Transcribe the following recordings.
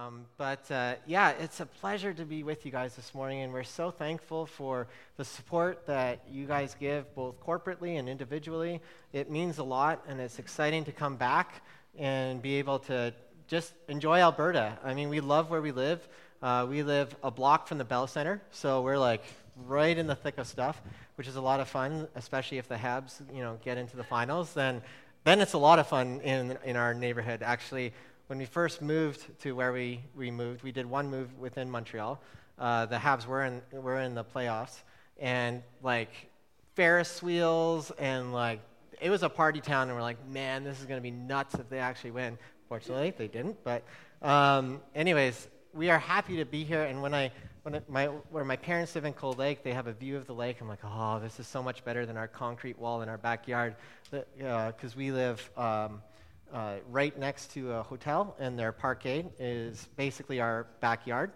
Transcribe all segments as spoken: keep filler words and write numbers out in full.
Um, but uh, yeah, it's a pleasure to be with you guys this morning, and we're so thankful for the support that you guys give both corporately and individually. It means a lot, and it's exciting to come back and be able to just enjoy Alberta. I mean, we love where we live. Uh, we live a block from the Bell Center, so we're like right in the thick of stuff, which is a lot of fun, especially if the Habs, you know, get into the finals. Then, then it's a lot of fun in in our neighborhood. Actually, when we first moved to where we, we moved, we did one move within Montreal. Uh, the Habs were in were in the playoffs, and like Ferris wheels and like it was a party town, and we're like, man, this is going to be nuts if they actually win. Fortunately, they didn't. But um, anyways, we are happy to be here. And when I when it, my where my parents live in Cold Lake, they have a view of the lake. I'm like, oh, this is so much better than our concrete wall in our backyard, because uh, we live. Um, Uh, right next to a hotel, and their parkade is basically our backyard.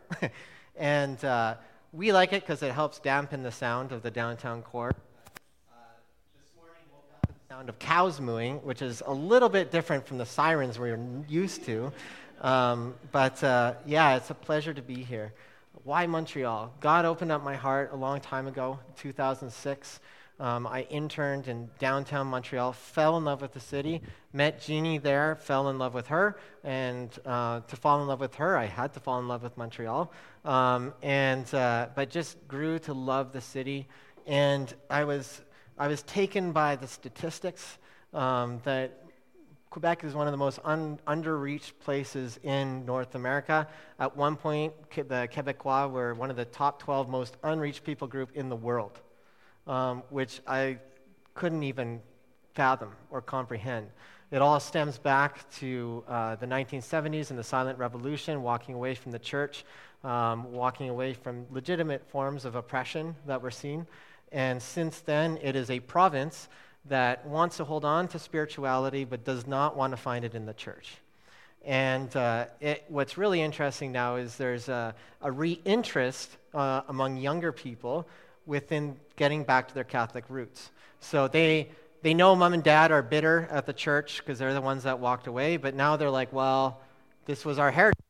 and uh, we like it because it helps dampen the sound of the downtown core. Uh, this morning woke up to the sound of cows mooing, which is a little bit different from the sirens we're used to. Um, but uh, yeah, it's a pleasure to be here. Why Montreal? God opened up my heart a long time ago, two thousand six. Um, I interned in downtown Montreal, fell in love with the city, met Jeannie there, fell in love with her, and uh, to fall in love with her, I had to fall in love with Montreal, um, and uh, but just grew to love the city, and I was I was taken by the statistics um, that Quebec is one of the most un- under-reached places in North America. At one point, the Québécois were one of the top twelve most unreached people group in the world. Um, which I couldn't even fathom or comprehend. It all stems back to uh, the nineteen seventies and the Silent Revolution, walking away from the church, um, walking away from legitimate forms of oppression that we're seeing. And since then, it is a province that wants to hold on to spirituality but does not want to find it in the church. And uh, it, what's really interesting now is there's a, a re-interest uh, among younger people within getting back to their Catholic roots. So they they know mom and dad are bitter at the church because they're the ones that walked away, but now they're like, well, this was our heritage,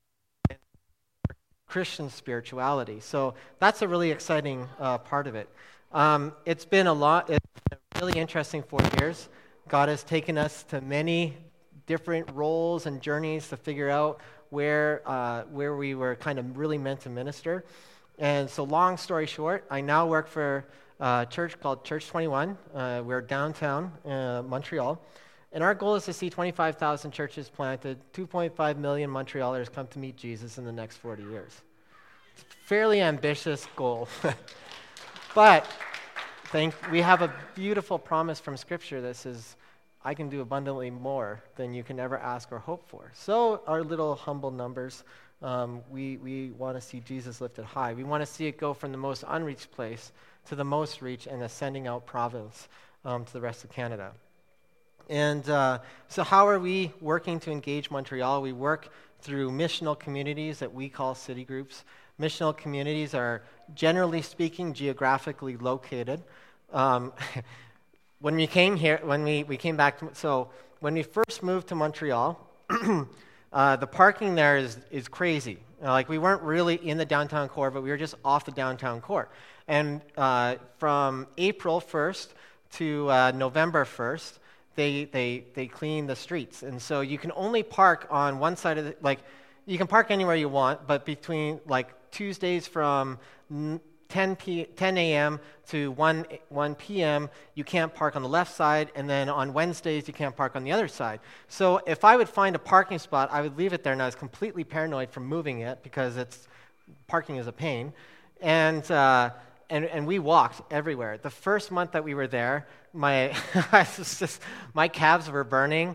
Christian spirituality. So that's a really exciting uh, part of it. Um, it's been a lot, it's been a really interesting four years. God has taken us to many different roles and journeys to figure out where uh, where we were kind of really meant to minister. And so long story short, I now work for a church called Church twenty-one. Uh, we're downtown uh, Montreal. And our goal is to see twenty-five thousand churches planted, two point five million Montrealers come to meet Jesus in the next forty years. It's a fairly ambitious goal. But thank, we have a beautiful promise from Scripture that says, I can do abundantly more than you can ever ask or hope for. So our little humble numbers, Um, we we want to see Jesus lifted high. We want to see it go from the most unreached place to the most reached and ascending out province um, to the rest of Canada. And uh, so how are we working to engage Montreal? We work through missional communities that we call city groups. Missional communities are, generally speaking, geographically located. Um, when we came here, when we, we came back, to, so when we first moved to Montreal, Uh, the parking there is is crazy. Uh, like we weren't really in the downtown core, but we were just off the downtown core. And uh, from April first to uh, November first, they they they clean the streets, and so you can only park on one side of the like you can park anywhere you want, but between like Tuesdays from ten a.m. to one p.m., you can't park on the left side, and then on Wednesdays, you can't park on the other side. So if I would find a parking spot, I would leave it there, and I was completely paranoid from moving it because it's parking is a pain. And uh, and and we walked everywhere. The first month that we were there, my just, my calves were burning.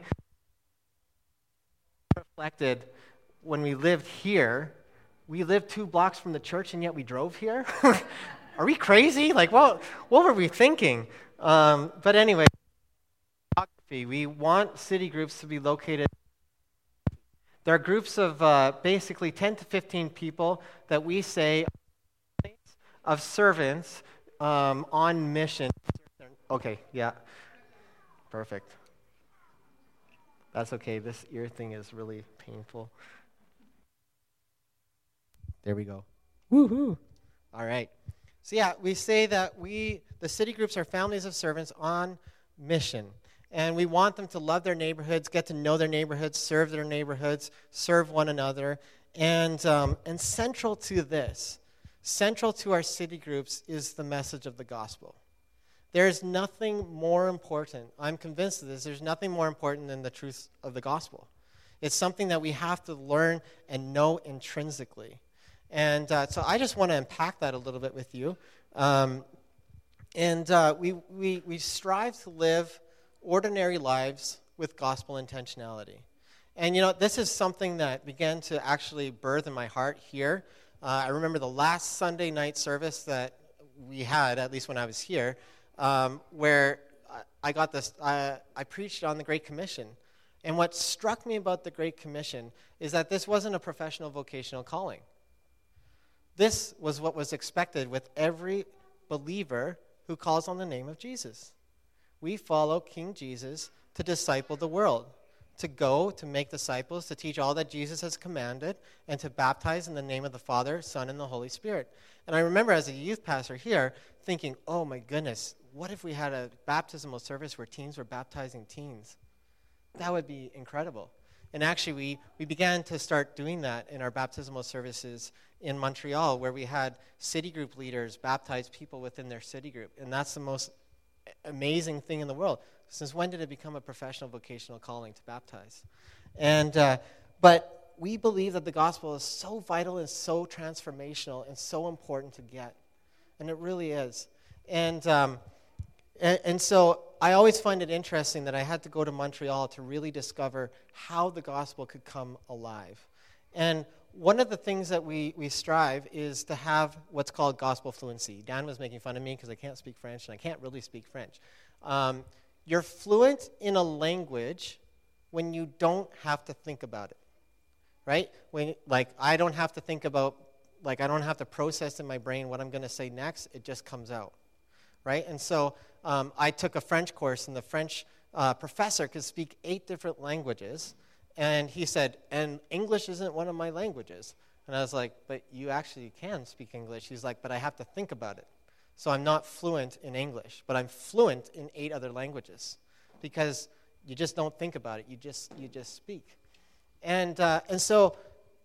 Reflected when we lived here. We lived two blocks from the church, and yet we drove here? Are we crazy? Like, what, what were we thinking? Um, but anyway, we want city groups to be located. There are groups of uh, basically ten to fifteen people that we say of servants um, on mission. Okay, yeah, perfect. That's okay. This ear thing is really painful. There we go. Woohoo! All right. So yeah, we say that we, the city groups, are families of servants on mission. And we want them to love their neighborhoods, get to know their neighborhoods, serve their neighborhoods, serve one another. And, um, and central to this, central to our city groups is the message of the gospel. There's nothing more important. I'm convinced of this. There's nothing more important than the truth of the gospel. It's something that we have to learn and know intrinsically. And uh, so I just want to unpack that a little bit with you. Um, and uh, we, we, we strive to live ordinary lives with gospel intentionality. And, you know, this is something that began to actually birth in my heart here. Uh, I remember the last Sunday night service that we had, at least when I was here, um, where I got this, uh, I preached on the Great Commission. And what struck me about the Great Commission is that this wasn't a professional vocational calling. This was what was expected with every believer who calls on the name of Jesus. We follow King Jesus to disciple the world, to go, to make disciples, to teach all that Jesus has commanded, and to baptize in the name of the Father, Son, and the Holy Spirit. And I remember as a youth pastor here thinking, oh my goodness, what if we had a baptismal service where teens were baptizing teens? That would be incredible. And actually, we, we began to start doing that in our baptismal services in Montreal, where we had city group leaders baptize people within their city group. And that's the most amazing thing in the world. Since when did it become a professional vocational calling to baptize? And uh, but we believe that the gospel is so vital and so transformational and so important to get. And it really is. And um, and, and so I always find it interesting that I had to go to Montreal to really discover how the gospel could come alive. And one of the things that we, we strive is to have what's called gospel fluency. Dan was making fun of me because I can't speak French, and I can't really speak French. Um, you're fluent in a language when you don't have to think about it, right? When, like, I don't have to think about, like, I don't have to process in my brain what I'm going to say next. It just comes out, right? And so um, I took a French course, and the French uh, professor could speak eight different languages. And he said, and English isn't one of my languages. And I was like, but you actually can speak English. He's like, but I have to think about it. So I'm not fluent in English, but I'm fluent in eight other languages because you just don't think about it. You just you just speak. And uh, and so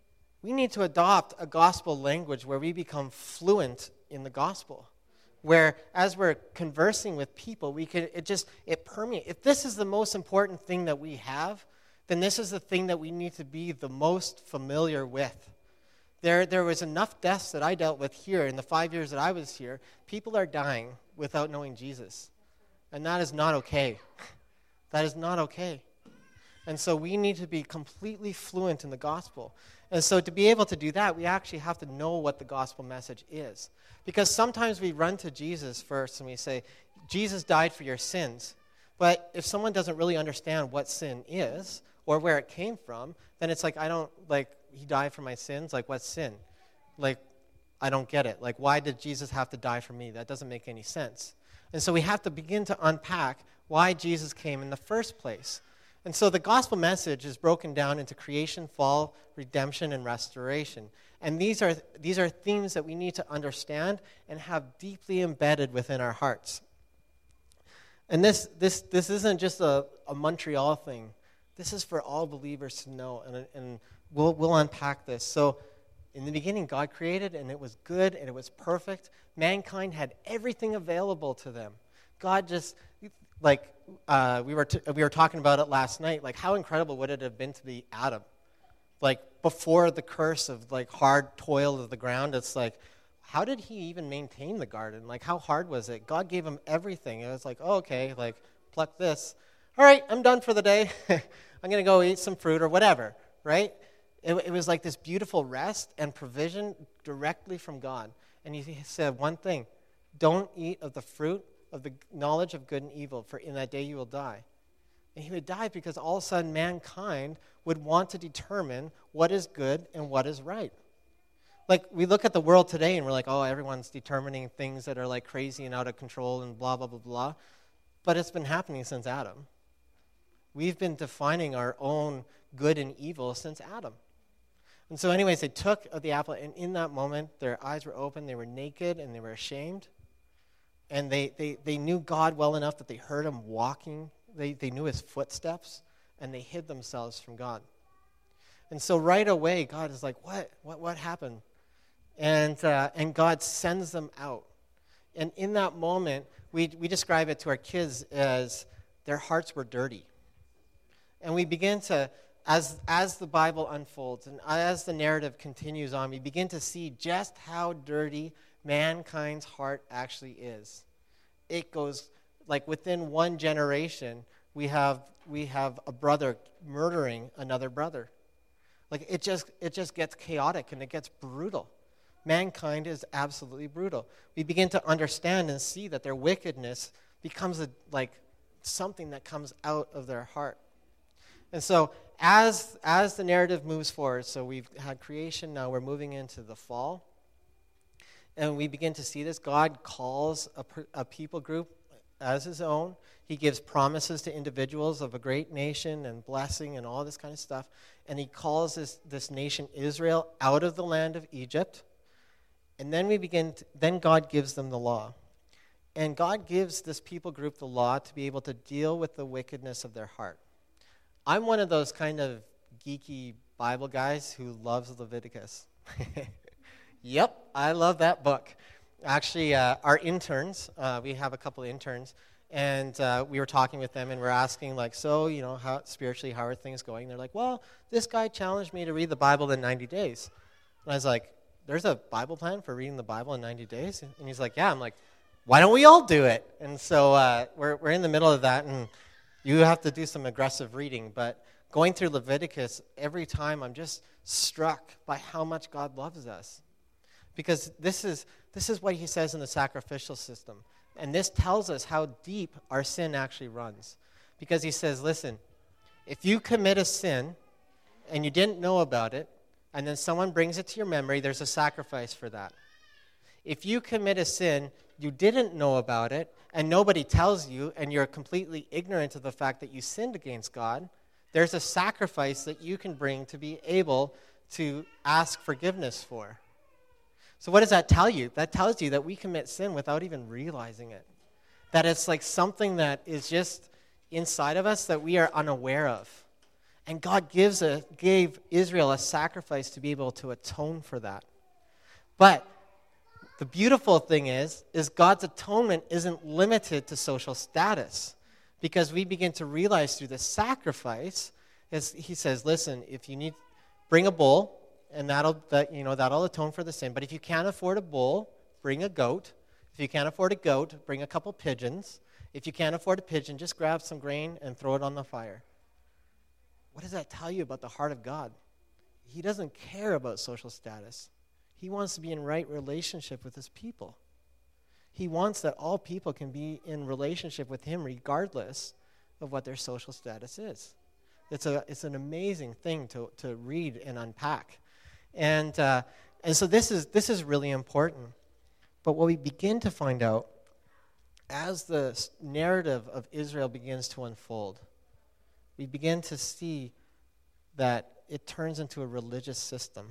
we need to adopt a gospel language where we become fluent in the gospel, where as we're conversing with people, we can it just it permeates. If this is the most important thing that we have, then this is the thing that we need to be the most familiar with. There, there was enough deaths that I dealt with here in the five years that I was here. People are dying without knowing Jesus. And that is not okay. That is not okay. And so we need to be completely fluent in the gospel. And so to be able to do that, we actually have to know what the gospel message is. Because sometimes we run to Jesus first and we say, Jesus died for your sins. But if someone doesn't really understand what sin is or where it came from, then it's like, I don't, like, he died for my sins? Like, what's sin? Like, I don't get it. Like, why did Jesus have to die for me? That doesn't make any sense. And so we have to begin to unpack why Jesus came in the first place. And so the gospel message is broken down into creation, fall, redemption, and restoration. And these are these are themes that we need to understand and have deeply embedded within our hearts. And this this this isn't just a, a Montreal thing. This is for all believers to know, and, and we'll we'll unpack this. So in the beginning, God created, and it was good, and it was perfect. Mankind had everything available to them. God just, like, uh, we were t- we were talking about it last night, like, how incredible would it have been to be Adam? Like, before the curse of, like, hard toil of the ground, it's like, how did he even maintain the garden? Like, how hard was it? God gave him everything. It was like, oh, okay, like, pluck this. All right, I'm done for the day. I'm going to go eat some fruit or whatever, right? It, it was like this beautiful rest and provision directly from God. And he said one thing, don't eat of the fruit of the knowledge of good and evil, for in that day you will die. And he would die because all of a sudden mankind would want to determine what is good and what is right. Like, we look at the world today and we're like, oh, everyone's determining things that are like crazy and out of control and blah, blah, blah, blah. But it's been happening since Adam. We've been defining our own good and evil since Adam. And so anyways, they took of the apple, and in that moment, their eyes were open, they were naked, and they were ashamed. And they, they, they knew God well enough that they heard him walking. They, they knew his footsteps, and they hid themselves from God. And so right away, God is like, what? What, what happened? And, uh, and God sends them out. And in that moment, we, we describe it to our kids as their hearts were dirty. And we begin to, as, as the Bible unfolds and as the narrative continues on, we begin to see just how dirty mankind's heart actually is. It goes, like within one generation, we have we have a brother murdering another brother. Like it just it just gets chaotic and it gets brutal. Mankind is absolutely brutal. We begin to understand and see that their wickedness becomes a, like something that comes out of their heart. And so as as the narrative moves forward, so we've had creation, now we're moving into the fall. And we begin to see this. God calls a, a people group as his own. He gives promises to individuals of a great nation and blessing and all this kind of stuff. And he calls this, this nation Israel out of the land of Egypt. And then we begin, to, then God gives them the law. And God gives this people group the law to be able to deal with the wickedness of their heart. I'm one of those kind of geeky Bible guys who loves Leviticus. Yep, I love that book. Actually, uh, our interns, uh, we have a couple of interns, and uh, we were talking with them, and we're asking, like, so, you know, how spiritually, how are things going? They're like, well, this guy challenged me to read the Bible in ninety days. And I was like, there's a Bible plan for reading the Bible in ninety days? And he's like, yeah. I'm like, why don't we all do it? And so uh, we're we're in the middle of that, and you have to do some aggressive reading. But going through Leviticus, every time I'm just struck by how much God loves us. Because this is this is what he says in the sacrificial system. And this tells us how deep our sin actually runs. Because he says, listen, if you commit a sin and you didn't know about it, and then someone brings it to your memory, there's a sacrifice for that. If you commit a sin, you didn't know about it, and nobody tells you, and you're completely ignorant of the fact that you sinned against God, there's a sacrifice that you can bring to be able to ask forgiveness for. So what does that tell you? That tells you that we commit sin without even realizing it. That it's like something that is just inside of us that we are unaware of. And God gives a, gave Israel a sacrifice to be able to atone for that. But the beautiful thing is, is God's atonement isn't limited to social status. Because we begin to realize through the sacrifice, as he says, listen, if you need, bring a bull, and that'll that you know that'll atone for the sin. But if you can't afford a bull, bring a goat. If you can't afford a goat, bring a couple pigeons. If you can't afford a pigeon, just grab some grain and throw it on the fire. What does that tell you about the heart of God? He doesn't care about social status. He wants to be in right relationship with his people. He wants that all people can be in relationship with him regardless of what their social status is. It's a it's an amazing thing to, to read and unpack. And uh, and so this is this is really important. But what we begin to find out as the narrative of Israel begins to unfold, we begin to see that it turns into a religious system.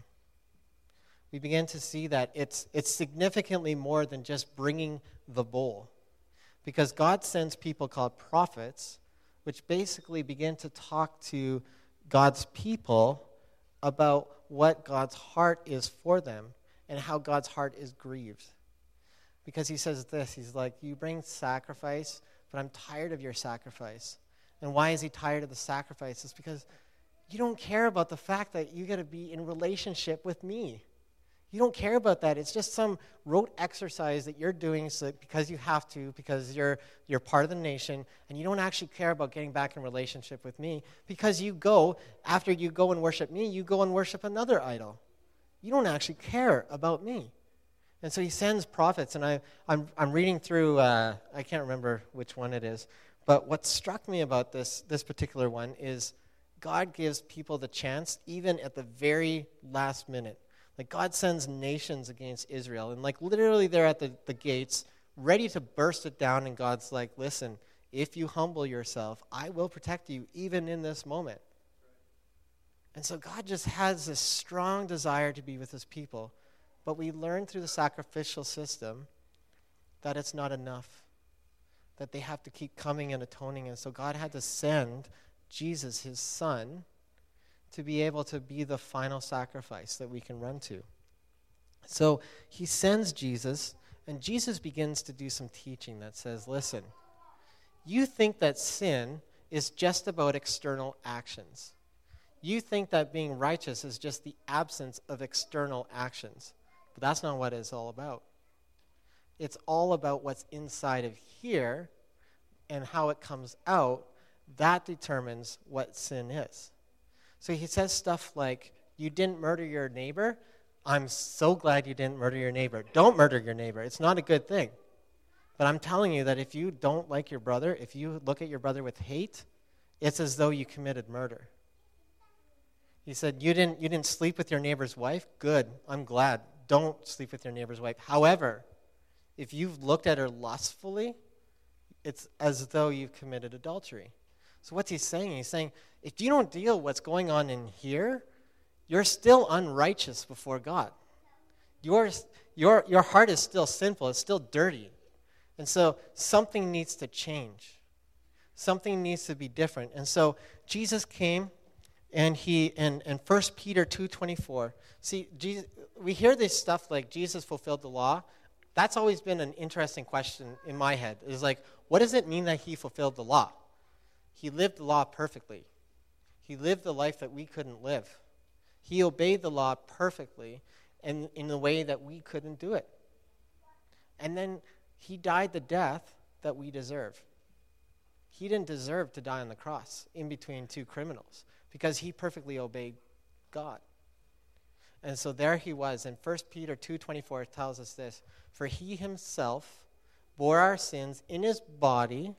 We begin to see that it's it's significantly more than just bringing the bull. Because God sends people called prophets, which basically begin to talk to God's people about what God's heart is for them and how God's heart is grieved. Because he says this, he's like, you bring sacrifice, but I'm tired of your sacrifice. And why is he tired of the sacrifice? It's because you don't care about the fact that you got to be in relationship with me. You don't care about that. It's just some rote exercise that you're doing so because you have to, because you're you're part of the nation, and you don't actually care about getting back in relationship with me because you go, after you go and worship me, you go and worship another idol. You don't actually care about me. And so he sends prophets, and I, I'm, I'm reading through, uh, I can't remember which one it is, but what struck me about this, this particular one is God gives people the chance, even at the very last minute. Like, God sends nations against Israel, and like literally they're at the, the gates, ready to burst it down, and God's like, listen, if you humble yourself, I will protect you even in this moment. And so God just has this strong desire to be with his people. But we learn through the sacrificial system that it's not enough, that they have to keep coming and atoning. And so God had to send Jesus, his son, to be able to be the final sacrifice that we can run to. So he sends Jesus, and Jesus begins to do some teaching that says, listen, you think that sin is just about external actions. You think that being righteous is just the absence of external actions. But that's not what it's all about. It's all about what's inside of here and how it comes out. That determines what sin is. So he says stuff like, you didn't murder your neighbor. I'm so glad you didn't murder your neighbor. Don't murder your neighbor. It's not a good thing. But I'm telling you that if you don't like your brother, if you look at your brother with hate, it's as though you committed murder. He said, you didn't, you didn't sleep with your neighbor's wife? Good. I'm glad. Don't sleep with your neighbor's wife. However, if you've looked at her lustfully, it's as though you've committed adultery. So what's he saying? He's saying, if you don't deal with what's going on in here, you're still unrighteous before God. Your, your, your heart is still sinful. It's still dirty. And so something needs to change. Something needs to be different. And so Jesus came, and he in, in First Peter two twenty-four, see, Jesus, we hear this stuff like Jesus fulfilled the law. That's always been an interesting question in my head. It's like, what does it mean that he fulfilled the law? He lived the law perfectly. He lived the life that we couldn't live. He obeyed the law perfectly and in a way that we couldn't do it. And then he died the death that we deserve. He didn't deserve to die on the cross in between two criminals because he perfectly obeyed God. And so there he was. And First Peter two twenty-four tells us this, for he himself bore our sins in his body,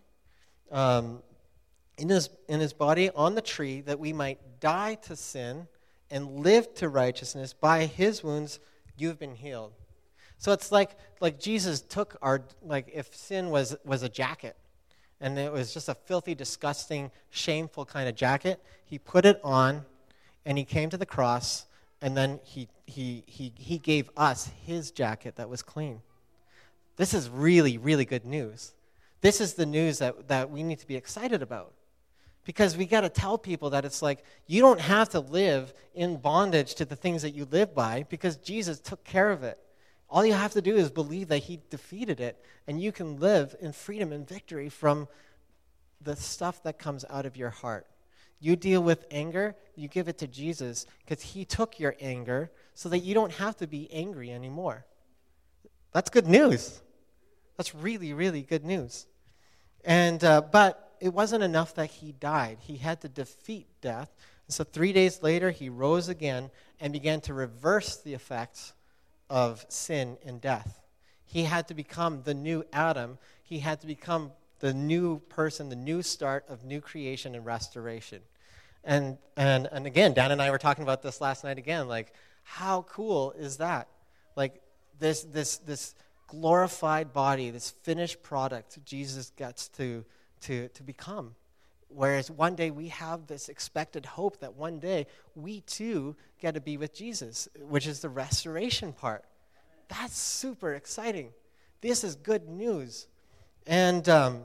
um, in his in his body on the tree, that we might die to sin and live to righteousness. By his wounds you've been healed. So it's like like Jesus took our, like if sin was was a jacket, and it was just a filthy, disgusting, shameful kind of jacket, he put it on, and he came to the cross, and then he he he he gave us his jacket that was clean. This is really, really good news. This is the news that, that we need to be excited about. Because we got to tell people that it's like, you don't have to live in bondage to the things that you live by because Jesus took care of it. All you have to do is believe that he defeated it, and you can live in freedom and victory from the stuff that comes out of your heart. You deal with anger, you give it to Jesus because he took your anger so that you don't have to be angry anymore. That's good news. That's really, really good news. And uh, but it wasn't enough that he died. He had to defeat death. And so three days later, he rose again and began to reverse the effects of sin and death. He had to become the new Adam. He had to become the new person, the new start of new creation and restoration. And and and again, Dan and I were talking about this last night again, like, how cool is that? Like, this this this glorified body, this finished product Jesus gets to to to become. Whereas one day we have this expected hope that one day we too get to be with Jesus, which is the restoration part. That's super exciting. This is good news. And um,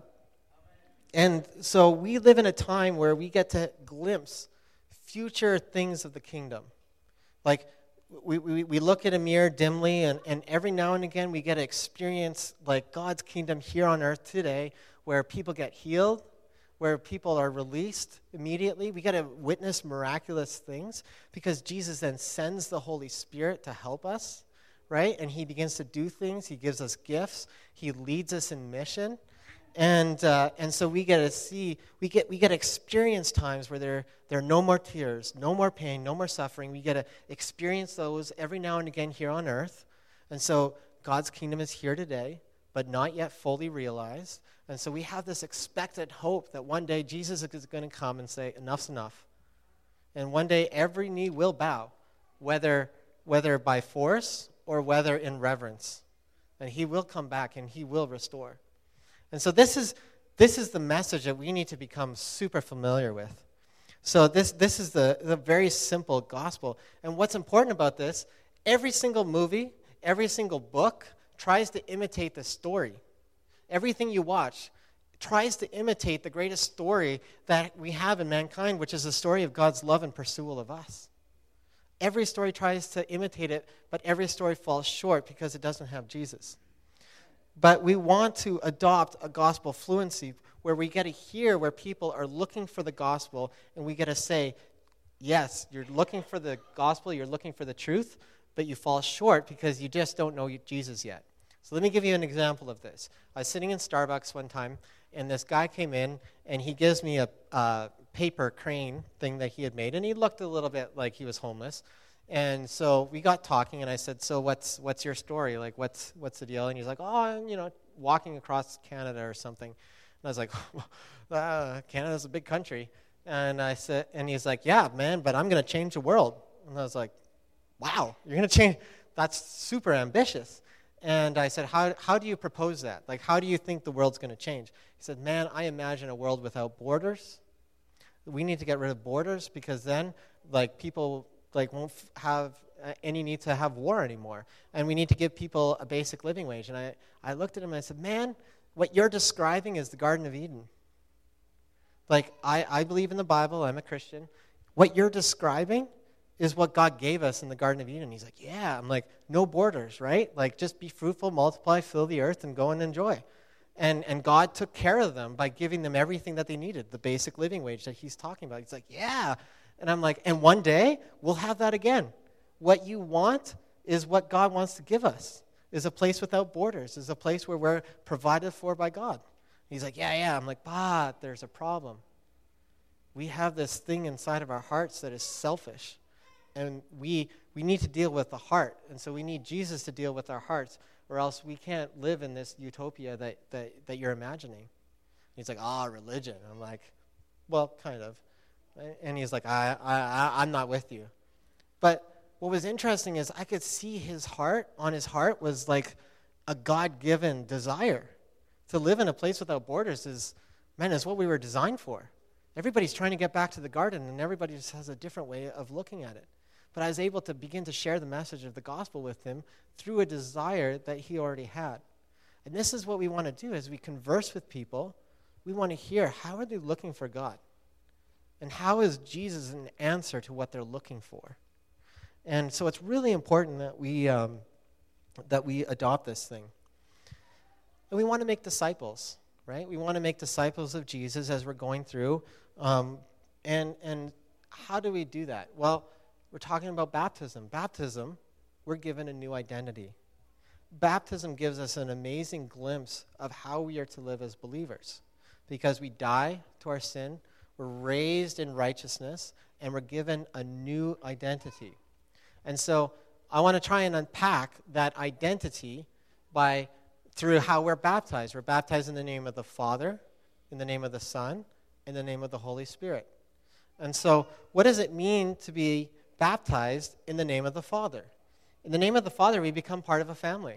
and so we live in a time where we get to glimpse future things of the kingdom. Like, we, we, we look at a mirror dimly, and, and every now and again we get to experience like God's kingdom here on earth today, where people get healed, where people are released immediately. We get to witness miraculous things because Jesus then sends the Holy Spirit to help us, right? And he begins to do things. He gives us gifts. He leads us in mission. And uh, and so we get to see, we get we get to experience times where there, there are no more tears, no more pain, no more suffering. We get to experience those every now and again here on earth. And so God's kingdom is here today, but not yet fully realized. And so we have this expected hope that one day Jesus is going to come and say, enough's enough. And one day every knee will bow, whether whether by force or whether in reverence. And he will come back and he will restore. And so this is this is the message that we need to become super familiar with. So this this is the, the very simple gospel. And what's important about this, every single movie, every single book tries to imitate the story. Everything you watch tries to imitate the greatest story that we have in mankind, which is the story of God's love and pursuit of us. Every story tries to imitate it, but every story falls short because it doesn't have Jesus. But we want to adopt a gospel fluency where we get to hear where people are looking for the gospel, and we get to say, yes, you're looking for the gospel, you're looking for the truth, but you fall short because you just don't know Jesus yet. So let me give you an example of this. I was sitting in Starbucks one time, and this guy came in, and he gives me a, a paper crane thing that he had made, and he looked a little bit like he was homeless. And so we got talking, and I said, so what's what's your story? Like, what's what's the deal? And he's like, oh, I'm, you know, walking across Canada or something. And I was like, uh, Canada's a big country. And I said, and he's like, yeah, man, but I'm going to change the world. And I was like, wow, you're going to change? That's super ambitious. And I said, how how do you propose that? Like, how do you think the world's going to change? He said, man, I imagine a world without borders. We need to get rid of borders because then, like, people like won't f- have uh, any need to have war anymore. And we need to give people a basic living wage. And I, I looked at him and I said, man, what you're describing is the Garden of Eden. Like, I, I believe in the Bible. I'm a Christian. What you're describing is what God gave us in the Garden of Eden. He's like, yeah. I'm like, no borders, right? Like, just be fruitful, multiply, fill the earth, and go and enjoy. And and God took care of them by giving them everything that they needed, the basic living wage that he's talking about. He's like, yeah. And I'm like, and one day, we'll have that again. What you want is what God wants to give us, is a place without borders, is a place where we're provided for by God. He's like, yeah, yeah. I'm like, but there's a problem. We have this thing inside of our hearts that is selfish. And we we need to deal with the heart. And so we need Jesus to deal with our hearts, or else we can't live in this utopia that, that, that you're imagining. He's like, ah, oh, religion. I'm like, well, kind of. And he's like, I, I, I'm not with you. But what was interesting is I could see his heart, on his heart, was like a God-given desire. To live in a place without borders is, man, is what we were designed for. Everybody's trying to get back to the garden, and everybody just has a different way of looking at it. But I was able to begin to share the message of the gospel with him through a desire that he already had. And this is what we want to do as we converse with people. We want to hear, how are they looking for God? And how is Jesus an answer to what they're looking for? And so it's really important that we um, that we adopt this thing. And we want to make disciples, right? We want to make disciples of Jesus as we're going through. Um, and and how do we do that? Well, we're talking about baptism. Baptism, we're given a new identity. Baptism gives us an amazing glimpse of how we are to live as believers. Because we die to our sin, we're raised in righteousness, and we're given a new identity. And so I want to try and unpack that identity by through how we're baptized. We're baptized in the name of the Father, in the name of the Son, in the name of the Holy Spirit. And so what does it mean to be baptized in the name of the Father? In the name of the Father, we become part of a family.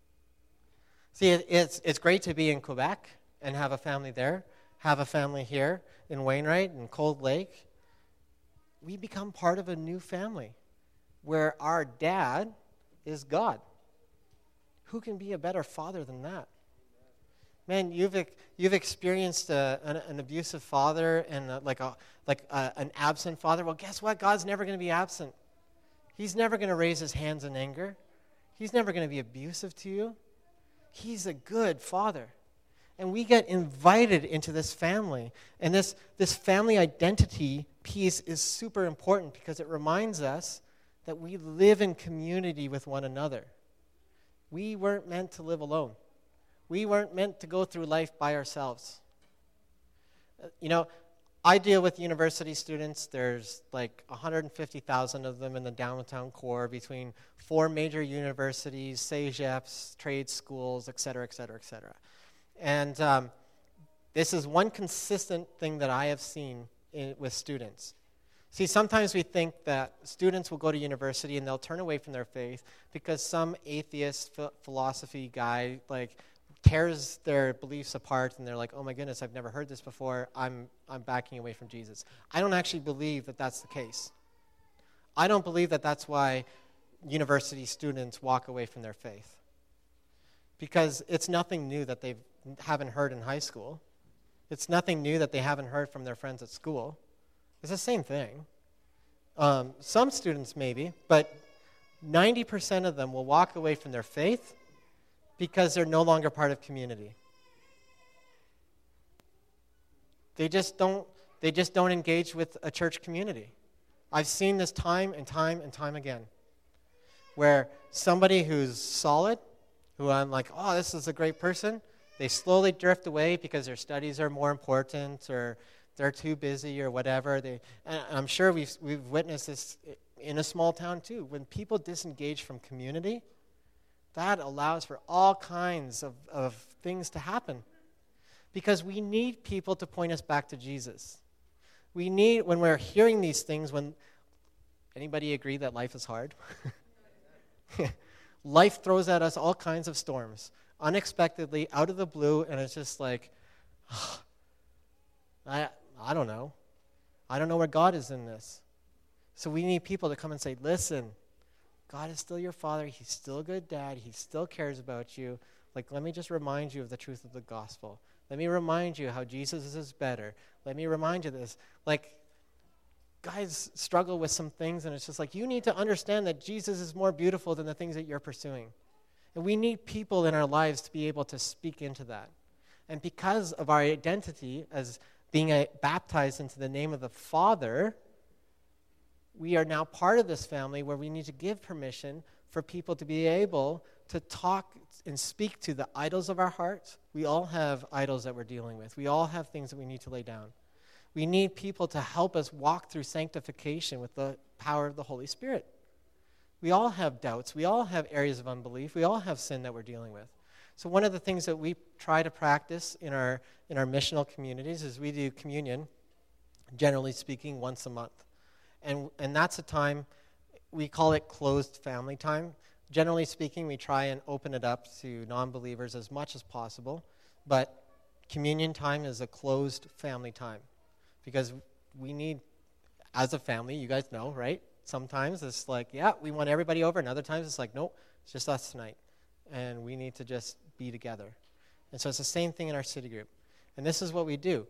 See, it's it's great to be in Quebec and have a family there, have a family here in Wainwright and Cold Lake. We become part of a new family where our dad is God. Who can be a better father than that? Man, you've you've experienced a, an, an abusive father and a, like a like a, an absent father. Well, guess what? God's never going to be absent. He's never going to raise his hands in anger. He's never going to be abusive to you. He's a good father. And we get invited into this family. And this, this family identity piece is super important because it reminds us that we live in community with one another. We weren't meant to live alone. We weren't meant to go through life by ourselves. Uh, you know, I deal with university students. There's like one hundred fifty thousand of them in the downtown core between four major universities, CEGEPs, trade schools, et cetera, et cetera, et cetera. And um, this is one consistent thing that I have seen in, with students. See, sometimes we think that students will go to university and they'll turn away from their faith because some atheist ph- philosophy guy like tears their beliefs apart, and they're like, oh my goodness, I've never heard this before, I'm I'm backing away from Jesus. I don't actually believe that that's the case. I don't believe that that's why university students walk away from their faith. Because it's nothing new that they haven't heard in high school. It's nothing new that they haven't heard from their friends at school. It's the same thing. Um, some students maybe, but ninety percent of them will walk away from their faith because they're no longer part of community. They just don't, they just don't engage with a church community. I've seen this time and time and time again, where somebody who's solid, who I'm like, oh, this is a great person, they slowly drift away because their studies are more important, or they're too busy, or whatever. They, and I'm sure we've we've witnessed this in a small town too. When people disengage from community, that allows for all kinds of, of things to happen. Because we need people to point us back to Jesus. We need, when we're hearing these things, when, anybody agree that life is hard? Life throws at us all kinds of storms, unexpectedly, out of the blue, and it's just like, oh, I I don't know. I don't know where God is in this. So we need people to come and say, listen, God is still your father. He's still a good dad. He still cares about you. Like, let me just remind you of the truth of the gospel. Let me remind you how Jesus is better. Let me remind you this. Like, guys struggle with some things, and it's just like, you need to understand that Jesus is more beautiful than the things that you're pursuing. And we need people in our lives to be able to speak into that. And because of our identity as being a, baptized into the name of the Father, we are now part of this family where we need to give permission for people to be able to talk and speak to the idols of our hearts. We all have idols that we're dealing with. We all have things that we need to lay down. We need people to help us walk through sanctification with the power of the Holy Spirit. We all have doubts. We all have areas of unbelief. We all have sin that we're dealing with. So one of the things that we try to practice in our in our missional communities is we do communion, generally speaking, once a month. And and that's a time, we call it closed family time. Generally speaking, we try and open it up to non-believers as much as possible. But communion time is a closed family time. Because we need, as a family, you guys know, right? Sometimes it's like, yeah, we want everybody over. And other times it's like, nope, it's just us tonight. And we need to just be together. And so it's the same thing in our city group. And this is what we do.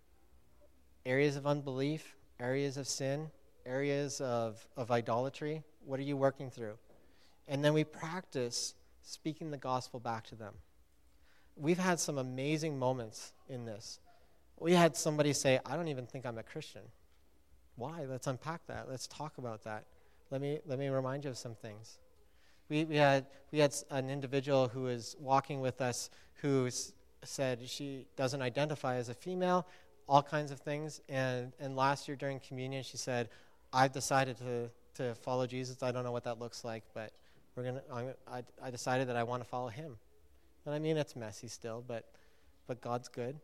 Areas of unbelief, areas of sin, areas of, of idolatry. What are you working through? And then we practice speaking the gospel back to them. We've had some amazing moments in this. We had somebody say, I don't even think I'm a Christian. Why? Let's unpack that. Let's talk about that. Let me let me remind you of some things. We we had we had an individual who was walking with us who said she doesn't identify as a female, all kinds of things. And, and last year during communion, she said, I've decided to, to follow Jesus. I don't know what that looks like, but we're gonna. I'm, I I decided that I want to follow him. And I mean, it's messy still, but but God's good.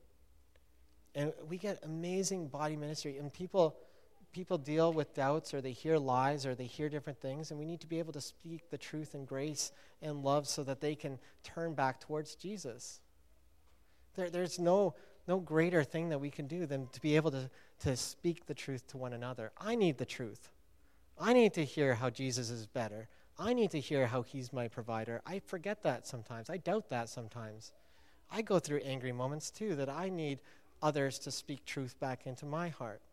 And we get amazing body ministry, and people people deal with doubts, or they hear lies, or they hear different things, and we need to be able to speak the truth and grace and love so that they can turn back towards Jesus. There, there's no no greater thing that we can do than to be able to, to speak the truth to one another. I need the truth. I need to hear how Jesus is better. I need to hear how he's my provider. I forget that sometimes. I doubt that sometimes. I go through angry moments too, that I need others to speak truth back into my heart.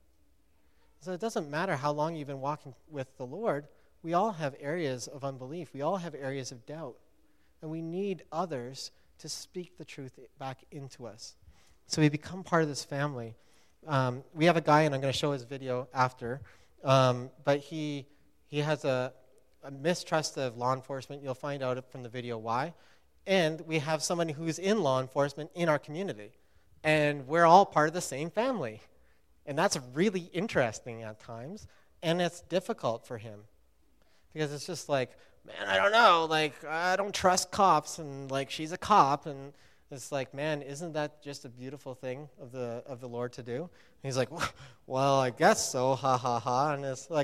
So it doesn't matter how long you've been walking with the Lord. We all have areas of unbelief. We all have areas of doubt. And we need others to speak the truth back into us. So we become part of this family. Um, we have a guy, and I'm going to show his video after, um, but he he has a, a mistrust of law enforcement. You'll find out from the video why. And we have someone who's in law enforcement in our community. And we're all part of the same family. And that's really interesting at times. And it's difficult for him. Because it's just like, man, I don't know. Like, I don't trust cops. And, like, she's a cop. And it's like, man, isn't that just a beautiful thing of the of the Lord to do? And he's like, well, I guess so, ha, ha, ha. And it's like,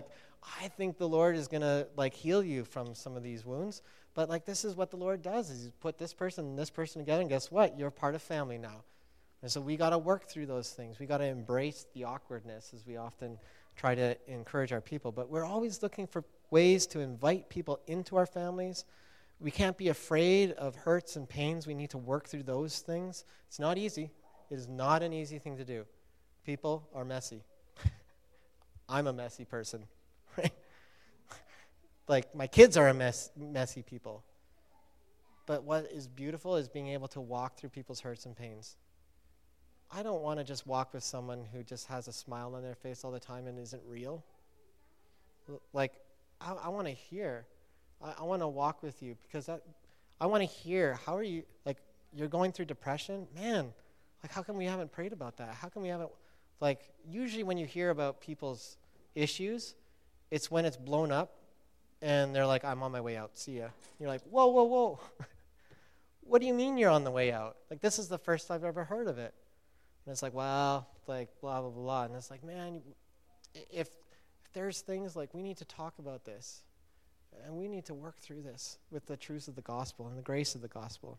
I think the Lord is going to like heal you from some of these wounds. But like this is what the Lord does, is He put this person and this person together, and guess what? You're part of family now. And so we got to work through those things. We got to embrace the awkwardness, as we often try to encourage our people. But we're always looking for ways to invite people into our families. We can't be afraid of hurts and pains. We need to work through those things. It's not easy. It is not an easy thing to do. People are messy. I'm a messy person, right? Like, my kids are a mess, messy people. But what is beautiful is being able to walk through people's hurts and pains. I don't want to just walk with someone who just has a smile on their face all the time and isn't real. Like, I, I want to hear. I, I want to walk with you because that, I want to hear, how are you, like, you're going through depression? Man, like, how come we haven't prayed about that? How come we haven't, like, usually when you hear about people's issues, it's when it's blown up and they're like, I'm on my way out, see ya. You're like, whoa, whoa, whoa. What do you mean you're on the way out? Like, this is the first I've ever heard of it. And it's like, well, like, blah, blah, blah. And it's like, man, if, if there's things like, we need to talk about this. And we need to work through this with the truths of the gospel and the grace of the gospel.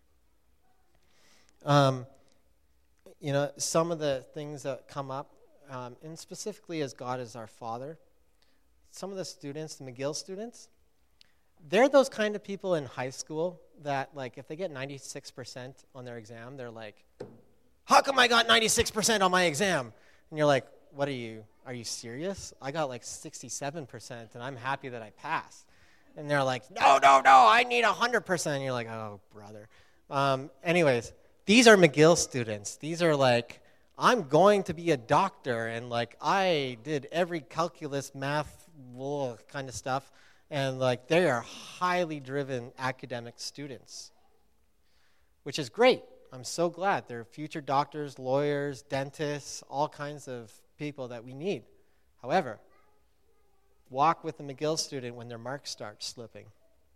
Um, you know, some of the things that come up, um, and specifically as God is our Father, some of the students, the McGill students, they're those kind of people in high school that, like, if they get ninety-six percent on their exam, they're like, how come I got ninety-six percent on my exam? And you're like, what are you, are you serious? I got like sixty-seven percent, and I'm happy that I passed. And they're like, no, no, no, I need one hundred percent. And you're like, oh, brother. Um, anyways, these are McGill students. These are like, I'm going to be a doctor, and like, I did every calculus, math, ugh, kind of stuff. And like, they are highly driven academic students, which is great. I'm so glad. They're future doctors, lawyers, dentists, all kinds of people that we need. However, walk with a McGill student when their marks start slipping.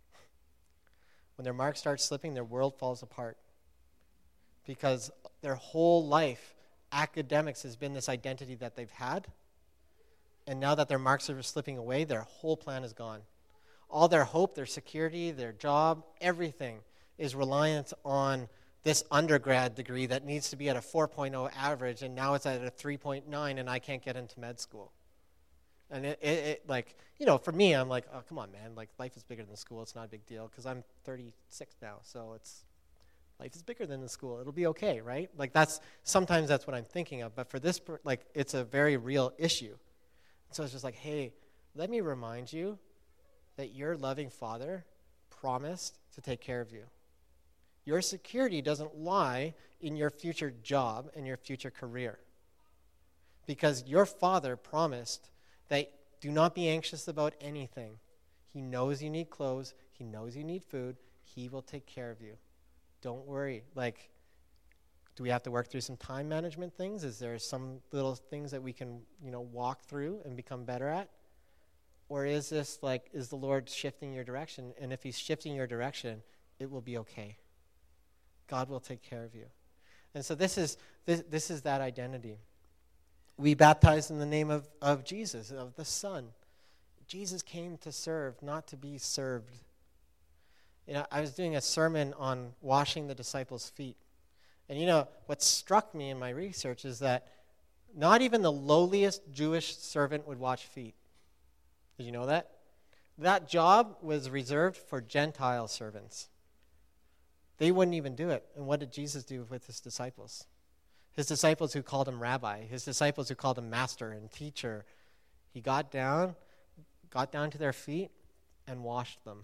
When their marks start slipping, their world falls apart. Because their whole life, academics has been this identity that they've had. And now that their marks are slipping away, their whole plan is gone. All their hope, their security, their job, everything is reliant on this undergrad degree that needs to be at a four point oh average, and now it's at a three point nine, and I can't get into med school. And it, it, it, like, you know, for me, I'm like, oh, come on, man. Like, life is bigger than school. It's not a big deal, because I'm thirty-six now, so it's, life is bigger than the school. It'll be okay, right? Like, that's, sometimes that's what I'm thinking of. But for this, like, it's a very real issue. So it's just like, hey, let me remind you that your loving Father promised to take care of you. Your security doesn't lie in your future job and your future career. Because your Father promised that do not be anxious about anything. He knows you need clothes. He knows you need food. He will take care of you. Don't worry. Like, do we have to work through some time management things? Is there some little things that we can, you know, walk through and become better at? Or is this like, is the Lord shifting your direction? And if He's shifting your direction, it will be okay. God will take care of you. And so this is this, this is that identity. We baptize in the name of, of Jesus, of the Son. Jesus came to serve, not to be served. You know, I was doing a sermon on washing the disciples' feet. And you know, what struck me in my research is that not even the lowliest Jewish servant would wash feet. Did you know that? That job was reserved for Gentile servants. They wouldn't even do it. And what did Jesus do with his disciples? His disciples who called him rabbi, his disciples who called him master and teacher. He got down, got down to their feet and washed them.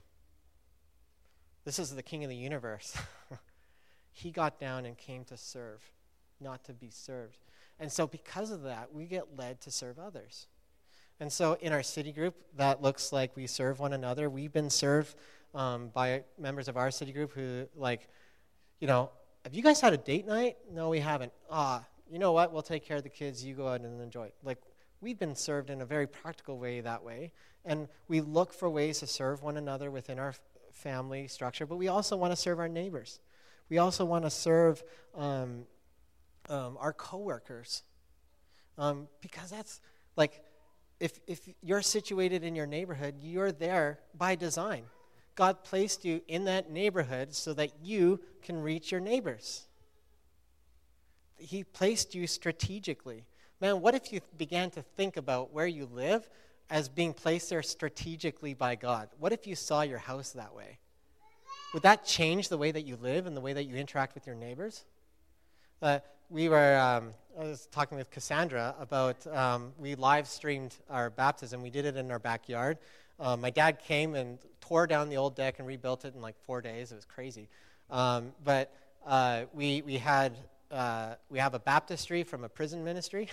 This is the King of the universe. He got down and came to serve, not to be served. And so because of that, we get led to serve others. And so in our city group, that looks like we serve one another. We've been served um, by members of our city group who, like, you know, have you guys had a date night? No, we haven't. Ah, you know what? We'll take care of the kids. You go out and enjoy it. Like, we've been served in a very practical way that way. And we look for ways to serve one another within our family structure, but we also want to serve our neighbors. We also want to serve um, um, our coworkers um, because that's, like, if if you're situated in your neighborhood, you're there by design. God placed you in that neighborhood so that you can reach your neighbors. He placed you strategically. Man, what if you began to think about where you live as being placed there strategically by God? What if you saw your house that way? Would that change the way that you live and the way that you interact with your neighbors? Uh, we were, um, I was talking with Cassandra about, um, we live streamed our baptism. We did it in our backyard. Um, my dad came and tore down the old deck and rebuilt it in like four days. It was crazy. Um, but uh, we we had uh, we have a baptistry from a prison ministry.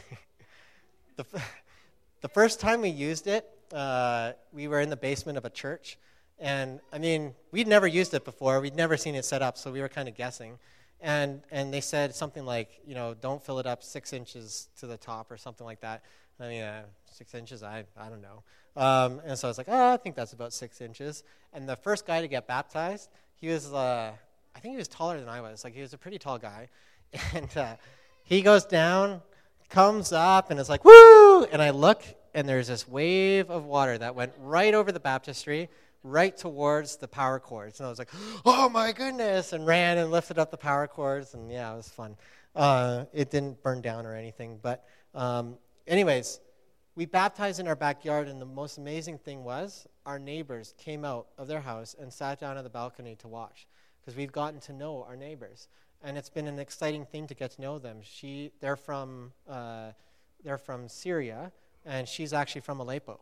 the f- the first time we used it, uh, we were in the basement of a church, and I mean we'd never used it before. We'd never seen it set up, so we were kind of guessing. And and they said something like, you know, don't fill it up six inches to the top or something like that. I mean, uh, six inches, I I don't know. Um, and so I was like, oh, I think that's about six inches. And the first guy to get baptized, he was, uh, I think he was taller than I was. Like, he was a pretty tall guy. And uh, he goes down, comes up, and is like, woo! And I look, and there's this wave of water that went right over the baptistry, right towards the power cords. And I was like, oh, my goodness, and ran and lifted up the power cords. And, yeah, it was fun. Uh, it didn't burn down or anything. But um, anyways, we baptized in our backyard, and the most amazing thing was our neighbors came out of their house and sat down on the balcony to watch, because we've gotten to know our neighbors, and it's been an exciting thing to get to know them. She, they're from, uh, they're from Syria, and she's actually from Aleppo,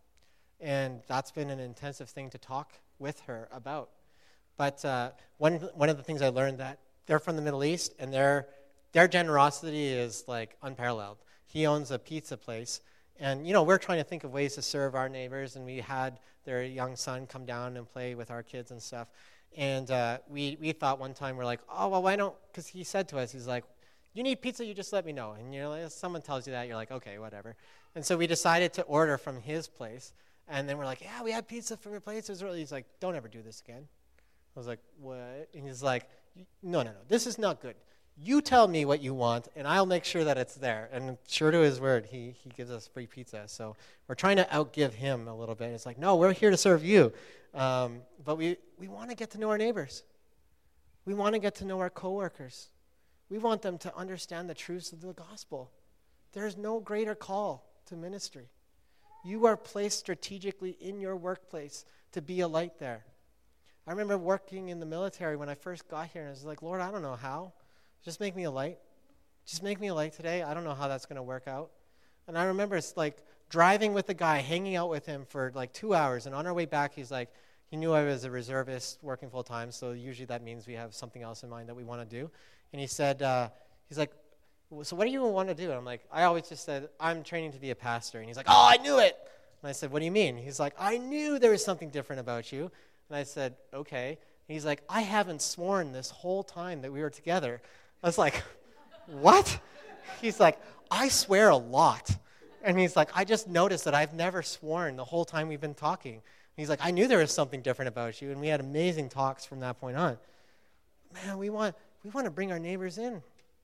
and that's been an intensive thing to talk with her about. But uh, one one of the things I learned, that they're from the Middle East, and their their generosity is like unparalleled. He owns a pizza place. And, you know, we're trying to think of ways to serve our neighbors, and we had their young son come down and play with our kids and stuff. And uh, we, we thought one time, we're like, oh, well, why don't, because he said to us, he's like, you need pizza, you just let me know. And, you know, if someone tells you that, you're like, okay, whatever. And so we decided to order from his place. And then we're like, yeah, we had pizza from your place. It was really, he's like, don't ever do this again. I was like, what? And he's like, no, no, no, this is not good. You tell me what you want, and I'll make sure that it's there. And sure to his word, he he gives us free pizza. So we're trying to outgive him a little bit. It's like, no, we're here to serve you. Um, but we, we want to get to know our neighbors. We want to get to know our coworkers. We want them to understand the truths of the gospel. There's no greater call to ministry. You are placed strategically in your workplace to be a light there. I remember working in the military when I first got here, and I was like, Lord, I don't know how. Just make me a light. Just make me a light today. I don't know how that's going to work out. And I remember it's like driving with a guy, hanging out with him for like two hours. And on our way back, he's like, he knew I was a reservist working full time. So usually that means we have something else in mind that we want to do. And he said, uh, he's like, so what do you want to do? And I'm like, I always just said, I'm training to be a pastor. And he's like, oh, I knew it. And I said, what do you mean? He's like, I knew there was something different about you. And I said, okay. And he's like, I haven't sworn this whole time that we were together. I was like, what? He's like, I swear a lot. And he's like, I just noticed that I've never sworn the whole time we've been talking. And he's like, I knew there was something different about you. And we had amazing talks from that point on. Man, we want we want to bring our neighbors in.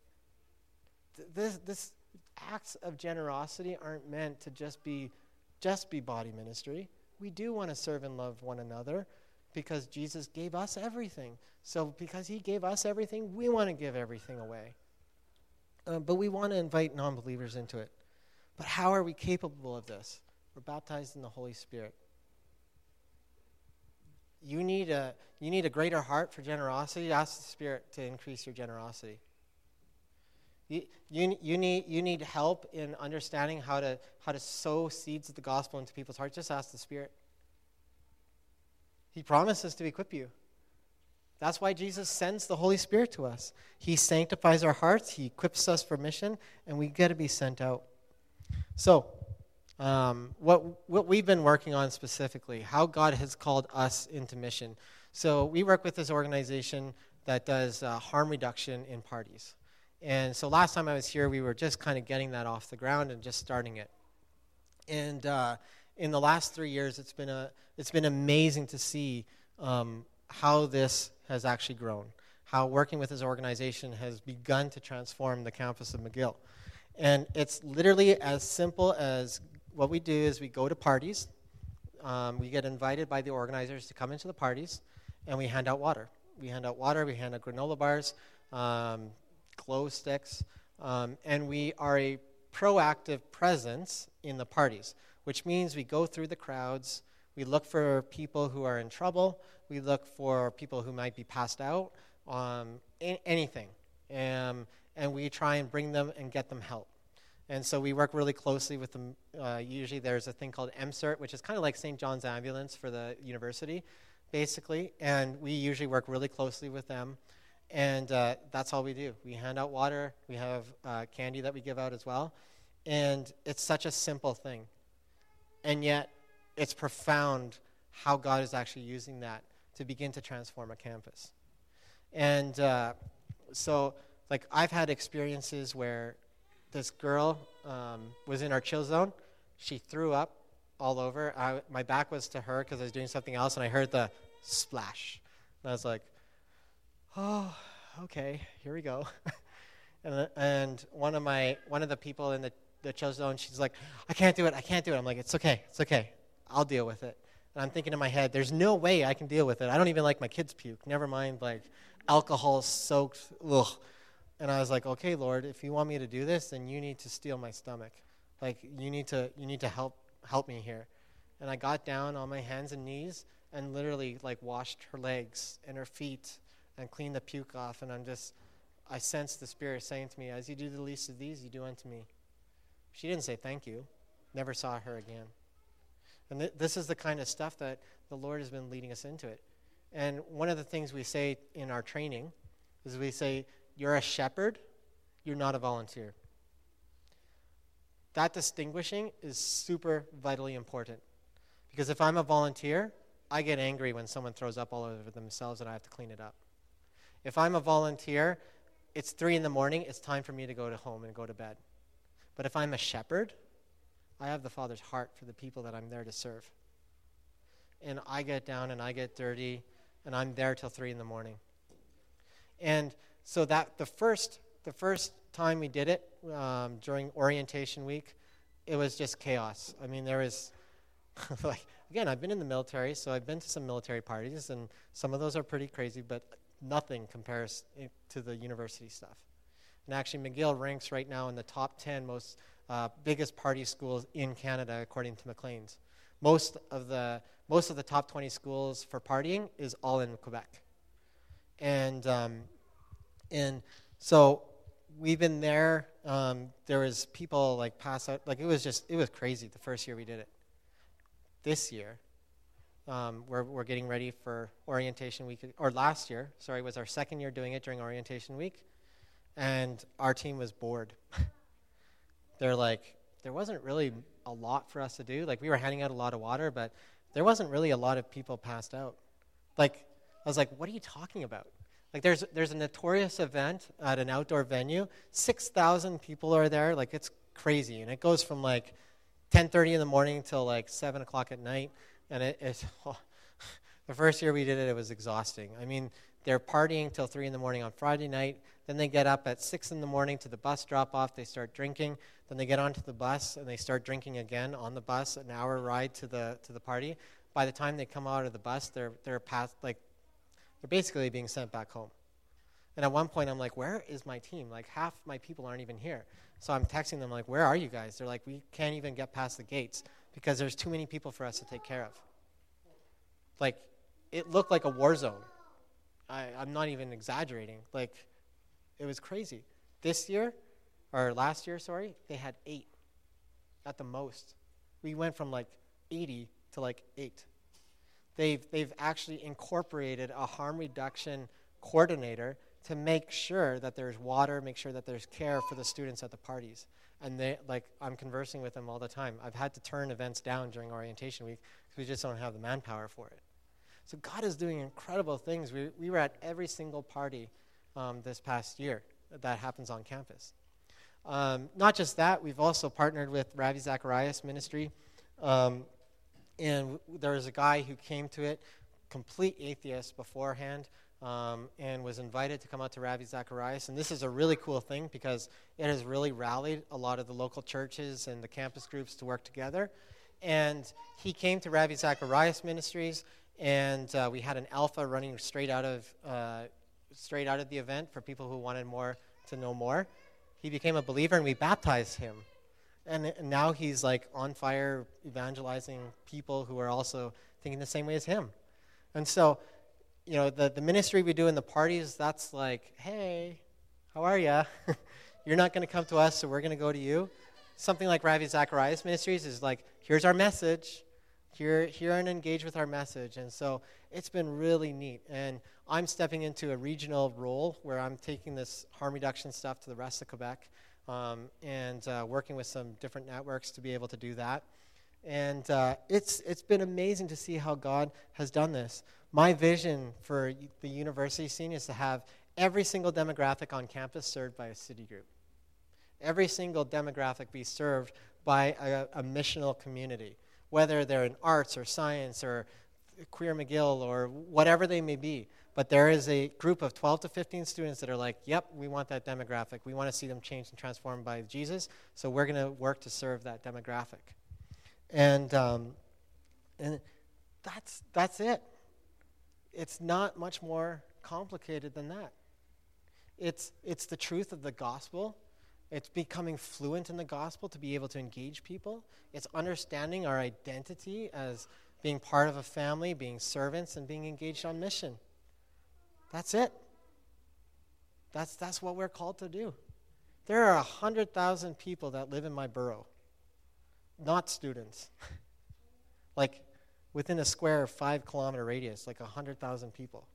This this acts of generosity aren't meant to just be just be body ministry. We do want to serve and love one another, because Jesus gave us everything. So because he gave us everything, we want to give everything away. Uh, but we want to invite non-believers into it. But how are we capable of this? We're baptized in the Holy Spirit. You need a you need a greater heart for generosity. Ask the Spirit to increase your generosity. You, you, you need you need help in understanding how to how to sow seeds of the gospel into people's hearts. Just ask the Spirit. He promises to equip you. That's why Jesus sends the Holy Spirit to us. He sanctifies our hearts. He equips us for mission, and we get to be sent out. So, um, what what we've been working on specifically, how God has called us into mission. So we work with this organization that does uh, harm reduction in parties. And so last time I was here, we were just kind of getting that off the ground and just starting it. And uh, in the last three years, it's been a it's been amazing to see um, how this has actually grown, how working with this organization has begun to transform the campus of McGill. And it's literally as simple as what we do is we go to parties. Um, we get invited by the organizers to come into the parties, and we hand out water. We hand out water, we hand out granola bars, um, glow sticks, um, and we are a proactive presence in the parties, which means we go through the crowds, we look for people who are in trouble, we look for people who might be passed out, um, a- anything, um, and we try and bring them and get them help. And so we work really closely with them. Uh, usually there's a thing called M C E R T, which is kind of like Saint John's Ambulance for the university, basically, and we usually work really closely with them. And uh, that's all we do. We hand out water. We have uh, candy that we give out as well. And it's such a simple thing. And yet, it's profound how God is actually using that to begin to transform a campus. And uh, so, like, I've had experiences where this girl um, was in our chill zone. She threw up all over. I, my back was to her because I was doing something else, and I heard the splash. And I was like, oh, okay, here we go. and and one of my one of the people in the, the chill zone, she's like, I can't do it, I can't do it. I'm like, it's okay, it's okay. I'll deal with it. And I'm thinking in my head, there's no way I can deal with it. I don't even like my kids' puke. Never mind, like, alcohol-soaked, ugh. And I was like, okay, Lord, if you want me to do this, then you need to steal my stomach. Like, you need to you need to help help me here. And I got down on my hands and knees and literally, like, washed her legs and her feet and cleaned the puke off. And I'm just, I sensed the Spirit saying to me, as you do the least of these, you do unto me. She didn't say thank you. Never saw her again. And th- this is the kind of stuff that the Lord has been leading us into it. And one of the things we say in our training is we say, you're a shepherd, you're not a volunteer. That distinguishing is super vitally important. Because if I'm a volunteer, I get angry when someone throws up all over themselves and I have to clean it up. If I'm a volunteer, it's three in the morning, it's time for me to go to home and go to bed. But if I'm a shepherd, I have the Father's heart for the people that I'm there to serve. And I get down and I get dirty, and I'm there till three in the morning. And so that the first the first time we did it, um, during orientation week, it was just chaos. I mean, there was, like, again, I've been in the military, so I've been to some military parties, and some of those are pretty crazy, but nothing compares to the university stuff. And actually, McGill ranks right now in the top ten most uh, biggest party schools in Canada, according to Maclean's. Most of the most of the top twenty schools for partying is all in Quebec. And um, and so we've been there. Um, there was people like pass out. Like, it was just, it was crazy the first year we did it. This year, um, we're we're getting ready for orientation week. Or last year, sorry, was our second year doing it during orientation week. And our team was bored. They're like, there wasn't really a lot for us to do. Like, we were handing out a lot of water, but there wasn't really a lot of people passed out. Like, I was like, what are you talking about? Like, there's there's a notorious event at an outdoor venue. six thousand people are there. Like, it's crazy. And it goes from, like, ten thirty in the morning till, like, seven o'clock at night. And it, it's, oh, the first year we did it, it was exhausting. I mean, they're partying till three in the morning on Friday night. Then they get up at six in the morning to the bus drop-off. They start drinking. Then they get onto the bus, and they start drinking again on the bus, an hour ride to the to the party. By the time they come out of the bus, they're they're past, like, they're basically being sent back home. And at one point, I'm like, where is my team? Like, half my people aren't even here. So I'm texting them, like, where are you guys? They're like, we can't even get past the gates because there's too many people for us to take care of. Like, it looked like a war zone. I, I'm not even exaggerating. Like, it was crazy. This year, or last year, sorry, they had eight at the most. We went from, like, eighty to, like, eight. They've they've actually incorporated a harm reduction coordinator to make sure that there's water, make sure that there's care for the students at the parties. And they, like, I'm conversing with them all the time. I've had to turn events down during orientation week because we just don't have the manpower for it. So God is doing incredible things. We we were at every single party um, this past year that happens on campus. Um, not just that, we've also partnered with Ravi Zacharias Ministry. Um, and there was a guy who came to it complete atheist beforehand, um, and was invited to come out to Ravi Zacharias. And this is a really cool thing because it has really rallied a lot of the local churches and the campus groups to work together. And he came to Ravi Zacharias Ministries, and uh, we had an alpha running straight out of uh, straight out of the event for people who wanted more to know more. He became a believer, and we baptized him. And, and now he's like on fire evangelizing people who are also thinking the same way as him. And so, you know, the, the ministry we do in the parties, that's like, hey, how are ya? You're not going to come to us, so we're going to go to you. Something like Ravi Zacharias Ministries is like, here's our message. Here, here and engage with our message. And so it's been really neat. And I'm stepping into a regional role where I'm taking this harm reduction stuff to the rest of Quebec, um, and uh, working with some different networks to be able to do that. And uh, it's it's been amazing to see how God has done this. My vision for the university scene is to have every single demographic on campus served by a city group. Every single demographic be served by a, a missional community, whether they're in arts or science or Queer McGill or whatever they may be. But there is a group of twelve to fifteen students that are like, yep, we want that demographic. We want to see them changed and transformed by Jesus, so we're going to work to serve that demographic. And um, and that's that's it. It's not much more complicated than that. It's it's the truth of the gospel. It's becoming fluent in the gospel to be able to engage people. It's understanding our identity as being part of a family, being servants, and being engaged on mission. That's it. That's that's what we're called to do. There are one hundred thousand people that live in my borough, not students. Like within a square five kilometer radius, like one hundred thousand people.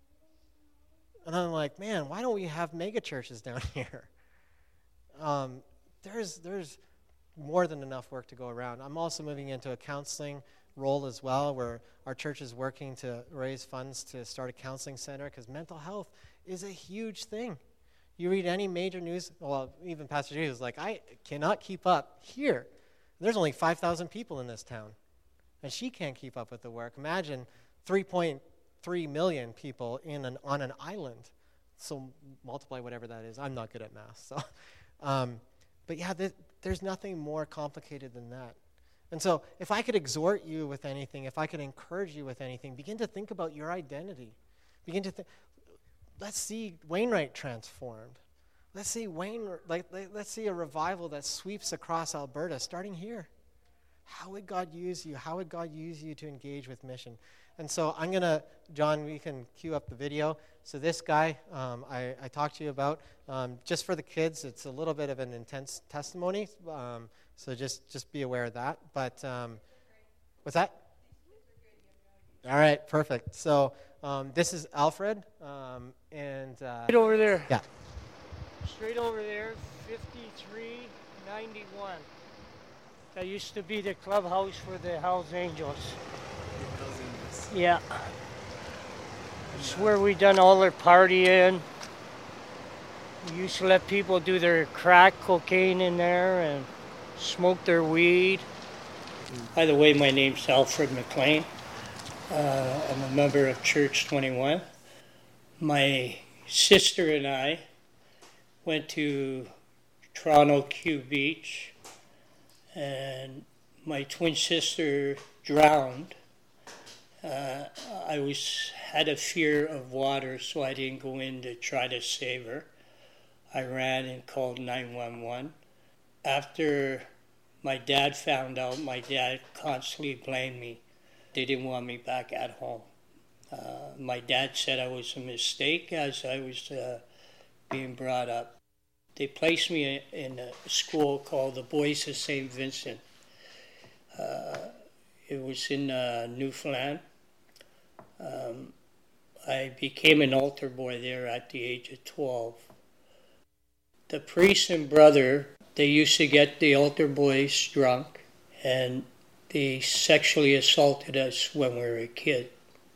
And I'm like, man, why don't we have mega churches down here? Um, there's there's more than enough work to go around. I'm also moving into a counseling role as well, where our church is working to raise funds to start a counseling center, because mental health is a huge thing. You read any major news, well, even Pastor G was like, I cannot keep up here. There's only five thousand people in this town, and she can't keep up with the work. Imagine three point three million people in an on an island. So multiply whatever that is. I'm not good at math, so... Um, but yeah, th- there's nothing more complicated than that. And so if I could exhort you with anything, if I could encourage you with anything, begin to think about your identity. Begin to think, let's see Wainwright transformed. Let's see Wayne, like, let's see a revival that sweeps across Alberta, starting here. How would God use you? How would God use you to engage with mission? And so I'm going to, John, we can cue up the video. So this guy um, I, I talked to you about, um, just for the kids, it's a little bit of an intense testimony. Um, so just, just be aware of that. But um, what's that? All right, perfect. So um, this is Alfred. Um, and uh, Straight over there. Yeah. Straight over there, fifty-three ninety-one. That used to be the clubhouse for the Hells Angels. Yeah. It's where we done all our partying. We used to let people do their crack cocaine in there and smoke their weed. By the way, my name's Alfred McLean. Uh, I'm a member of Church twenty-one. My sister and I went to Toronto Q Beach, and my twin sister drowned. Uh, I was had a fear of water, so I didn't go in to try to save her. I ran and called nine one one. After my dad found out, my dad constantly blamed me. They didn't want me back at home. Uh, my dad said I was a mistake as I was uh, being brought up. They placed me in a school called the Boys of Saint Vincent. Uh, it was in uh, Newfoundland. Um, I became an altar boy there at the age of twelve. The priest and brother, they used to get the altar boys drunk, and they sexually assaulted us when we were a kid.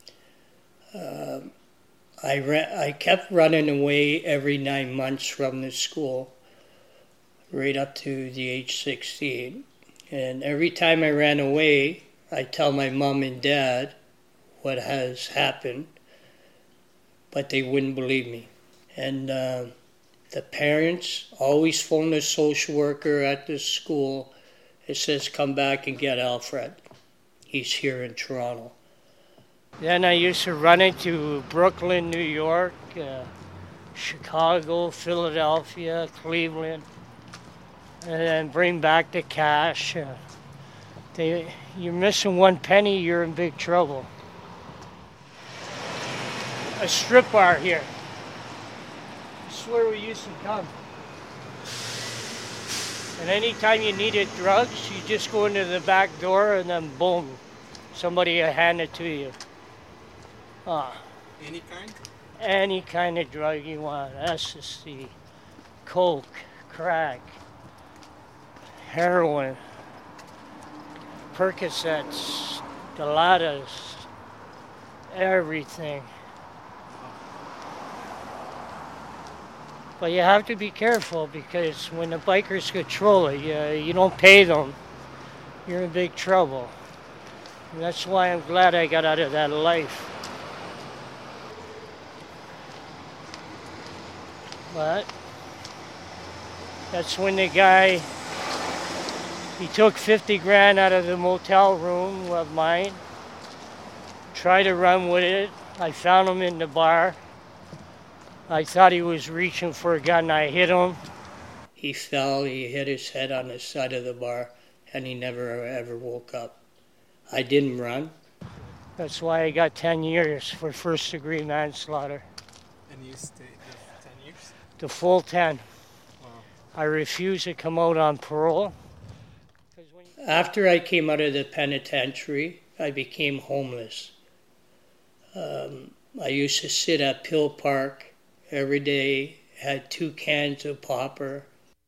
Um, I, ran, I kept running away every nine months from the school, right up to the age sixteen. And every time I ran away, I'd tell my mom and dad what has happened, but they wouldn't believe me. And uh, the parents always phone the social worker at the school. It says, come back and get Alfred. He's here in Toronto. Then I used to run into Brooklyn, New York, uh, Chicago, Philadelphia, Cleveland, and then bring back the cash. Uh, they, you're missing one penny, you're in big trouble. A strip bar here. I swear we used to come. And anytime you needed drugs, you just go into the back door and then boom, somebody will hand it to you. Ah. Any kind? Any kind of drug you want. Ecstasy, coke, crack, heroin, Percocets, Dilatas, everything. But you have to be careful because when the bikers control it, you, you don't pay them, you're in big trouble. And that's why I'm glad I got out of that life. But that's when the guy, he took fifty grand out of the motel room of mine, tried to run with it. I found him in the bar. I thought he was reaching for a gun. I hit him. He fell, he hit his head on the side of the bar, and he never ever woke up. I didn't run. That's why I got ten years for first degree manslaughter. And you stayed ten years? The full ten. Wow. I refused to come out on parole. After I came out of the penitentiary, I became homeless. Um, I used to sit at Pill Park every day, had two cans of popper.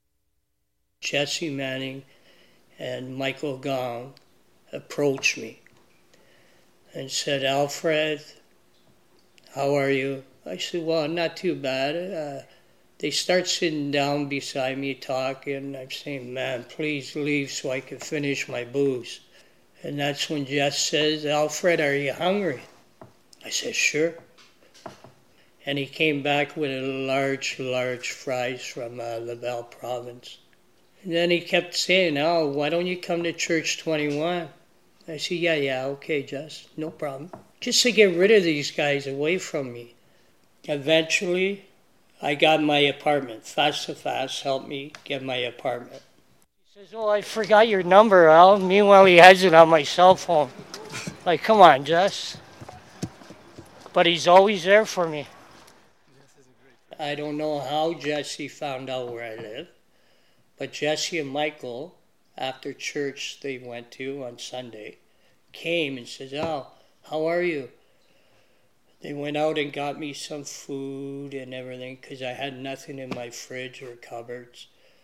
Jesse Manning and Michael Gong approached me and said, Alfred, how are you? I said, well, not too bad. Uh, they start sitting down beside me talking. I'm saying, man, please leave so I can finish my booze. And that's when Jess says, Alfred, are you hungry? I said, sure. And he came back with a large, large fries from uh, Laval province. And then he kept saying, oh, why don't you come to Church twenty-one? I said, yeah, yeah, okay, Jess, no problem. Just to get rid of these guys away from me. Eventually, I got my apartment. Fast to Fast helped me get my apartment. He says, oh, I forgot your number, Al. Meanwhile, he has it on my cell phone. Like, come on, Jess. But he's always there for me. I don't know how Jesse found out where I live, but Jesse and Michael, after church they went to on Sunday, came and said, oh, how are you? They went out and got me some food and everything because I had nothing in my fridge or cupboards.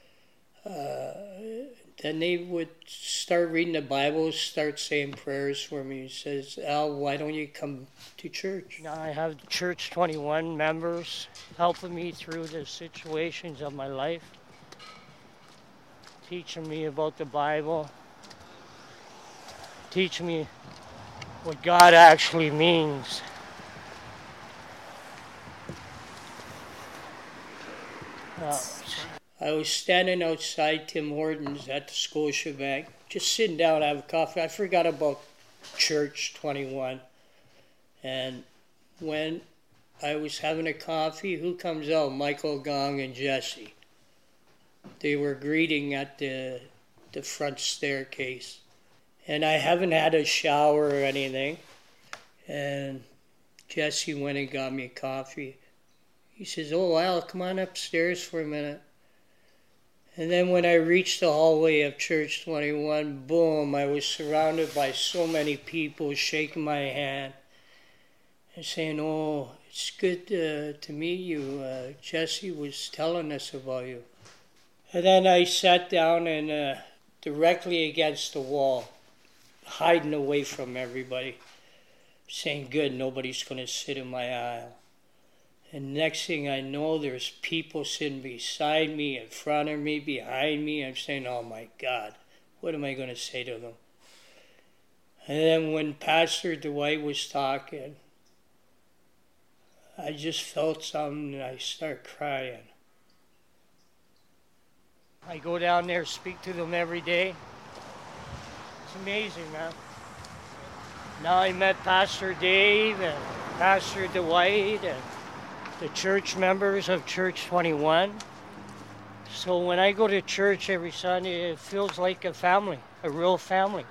Uh, then they would start reading the Bible, start saying prayers for me. He says, Al, why don't you come to church? Now I have Church twenty-one members helping me through the situations of my life, teaching me about the Bible, teaching me what God actually means. Uh, I was standing outside Tim Hortons at the Scotiabank, just sitting down to have a coffee. I forgot about Church twenty-one. And when I was having a coffee, who comes out? Michael Gong and Jesse. They were greeting at the, the front staircase. And I haven't had a shower or anything. And Jesse went and got me coffee. He says, oh, Al, come on upstairs for a minute. And then when I reached the hallway of Church twenty-one, boom, I was surrounded by so many people shaking my hand and saying, oh, it's good uh, to meet you. Uh, Jesse was telling us about you. And then I sat down and uh, directly against the wall, hiding away from everybody, saying, good, nobody's going to sit in my aisle. And next thing I know, there's people sitting beside me, in front of me, behind me. I'm saying, oh my God, what am I going to say to them? And then when Pastor Dwight was talking, I just felt something and I start crying. I go down there, speak to them every day. It's amazing, man. Now I met Pastor Dave and Pastor Dwight and the church members of Church twenty-one. So when I go to church every Sunday, it feels like a family, a real family.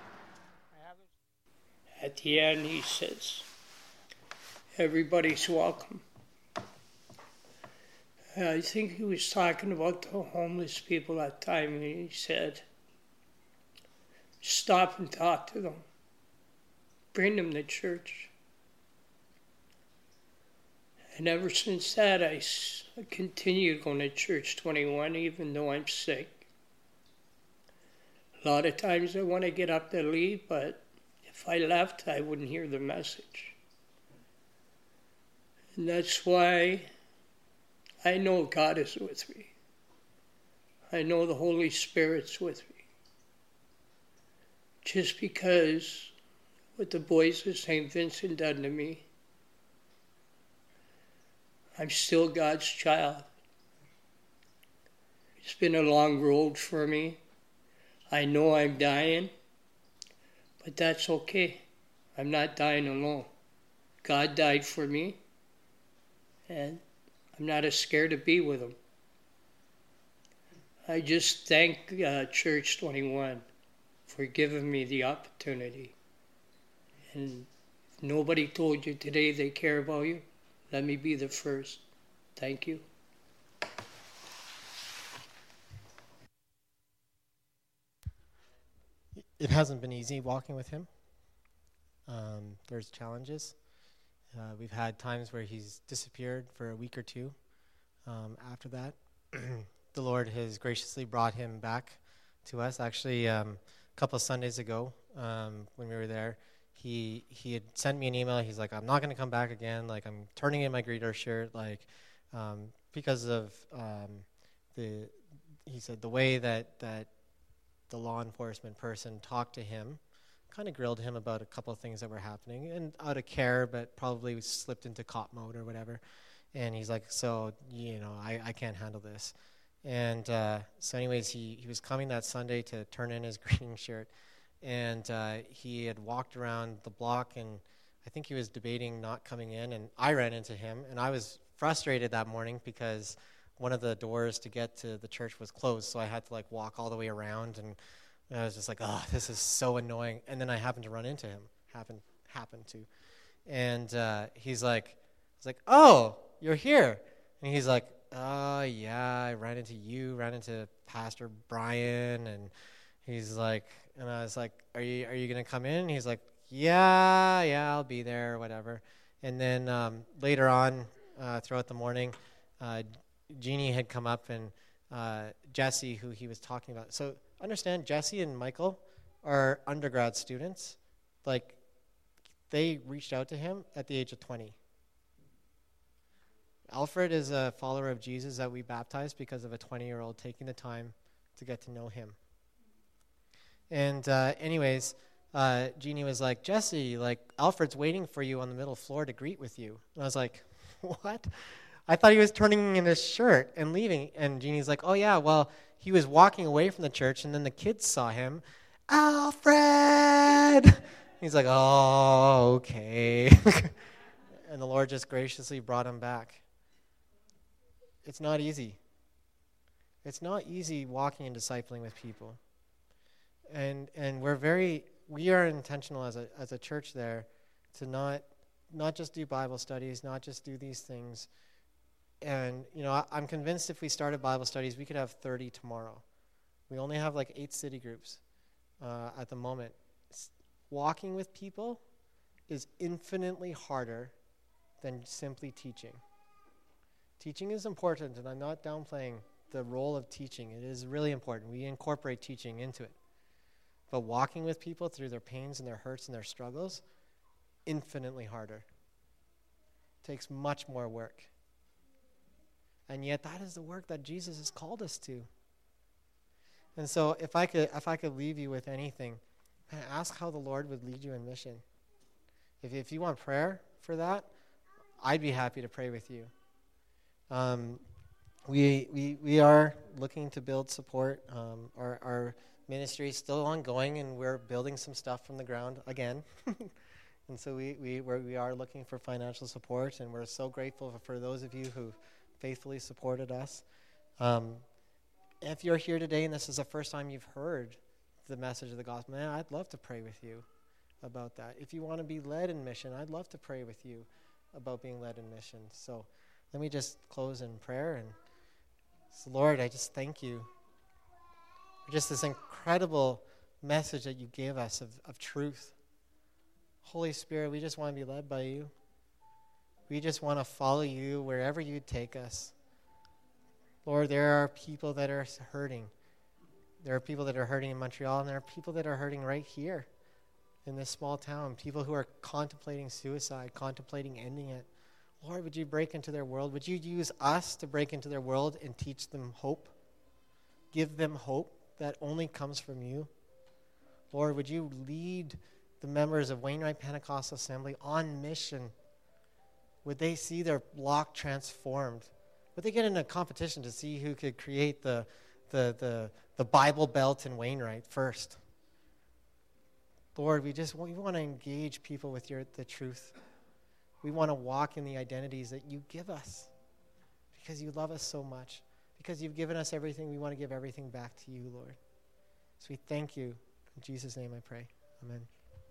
At the end, he says, everybody's welcome. I think he was talking about the homeless people at the time, and he said, stop and talk to them. Bring them to church. And ever since that, I continued going to Church twenty-one, even though I'm sick. A lot of times I want to get up to leave, but if I left, I wouldn't hear the message. And that's why I know God is with me. I know the Holy Spirit's with me. Just because what the boys of Saint Vincent done to me, I'm still God's child. It's been a long road for me. I know I'm dying, but that's okay. I'm not dying alone. God died for me, and I'm not as scared to be with him. I just thank uh, Church twenty-one for giving me the opportunity. And if nobody told you today they care about you, let me be the first. Thank you. It hasn't been easy walking with him. Um, there's challenges. Uh, we've had times where he's disappeared for a week or two. Um, after that, the Lord has graciously brought him back to us. Actually, um, a couple of Sundays ago, um, when we were there, he he had sent me an email. He's like, I'm not going to come back again. Like, I'm turning in my greeter shirt. Like, um, because of um, the, he said the way that that the law enforcement person talked to him, kind of grilled him about a couple of things that were happening, and out of care, but probably slipped into cop mode or whatever. And he's like, so, you know, I, I can't handle this. And uh, so anyways, he, he was coming that Sunday to turn in his greeting shirt, and uh, he had walked around the block, and I think he was debating not coming in, and I ran into him, and I was frustrated that morning because one of the doors to get to the church was closed, so I had to like walk all the way around, and I was just like, oh, this is so annoying. And then I happened to run into him, happened happened to, and uh, he's like, he's like, oh, you're here, and he's like, oh yeah, I ran into you, ran into Pastor Brian, and he's like, and I was like, are you are you gonna come in? And he's like, yeah, yeah, I'll be there, whatever. And then um, later on, uh, throughout the morning, uh, Jeannie had come up, and uh, Jesse, who he was talking about. So understand, Jesse and Michael are undergrad students. Like, they reached out to him at the age of twenty. Alfred is a follower of Jesus that we baptized because of a twenty-year-old taking the time to get to know him. And uh, anyways, uh, Jeannie was like, Jesse, like, Alfred's waiting for you on the middle floor to greet with you. And I was like, what? I thought he was turning in his shirt and leaving. And Jeannie's like, oh, yeah, well, he was walking away from the church, and then the kids saw him. Alfred! He's like, oh, okay. And the Lord just graciously brought him back. It's not easy. It's not easy walking and discipling with people. And and we're very, we are intentional as a as a church there to not not just do Bible studies, not just do these things. And, you know, I, I'm convinced if we started Bible studies, we could have thirty tomorrow. We only have like eight city groups uh, at the moment. S- walking with people is infinitely harder than simply teaching. Teaching is important, and I'm not downplaying the role of teaching. It is really important. We incorporate teaching into it. But walking with people through their pains and their hurts and their struggles, infinitely harder. Takes much more work. And yet that is the work that Jesus has called us to. And so if I could if I could leave you with anything, and ask how the Lord would lead you in mission. If, if you want prayer for that, I'd be happy to pray with you. Um, we, we, we are looking to build support. Um, our, our ministry is still ongoing, and we're building some stuff from the ground again. And so we, we, we're, we are looking for financial support, and we're so grateful for, for those of you who faithfully supported us. Um, if you're here today and this is the first time you've heard the message of the gospel, man, I'd love to pray with you about that. If you want to be led in mission, I'd love to pray with you about being led in mission. So let me just close in prayer. And so Lord, I just thank you for just this incredible message that you gave us of, of truth. Holy Spirit, we just want to be led by you. We just want to follow you wherever you take us. Lord, there are people that are hurting. There are people that are hurting in Montreal, and there are people that are hurting right here in this small town, people who are contemplating suicide, contemplating ending it. Lord, would you break into their world? Would you use us to break into their world and teach them hope? Give them hope that only comes from you. Lord, would you lead the members of Wainwright Pentecostal Assembly on mission? Would they see their block transformed? Would they get in a competition to see who could create the, the, the, the Bible Belt in Wainwright first? Lord, we just we want to engage people with your the truth. We want to walk in the identities that you give us because you love us so much. Because you've given us everything, we want to give everything back to you, Lord. So we thank you. In Jesus' name I pray. Amen.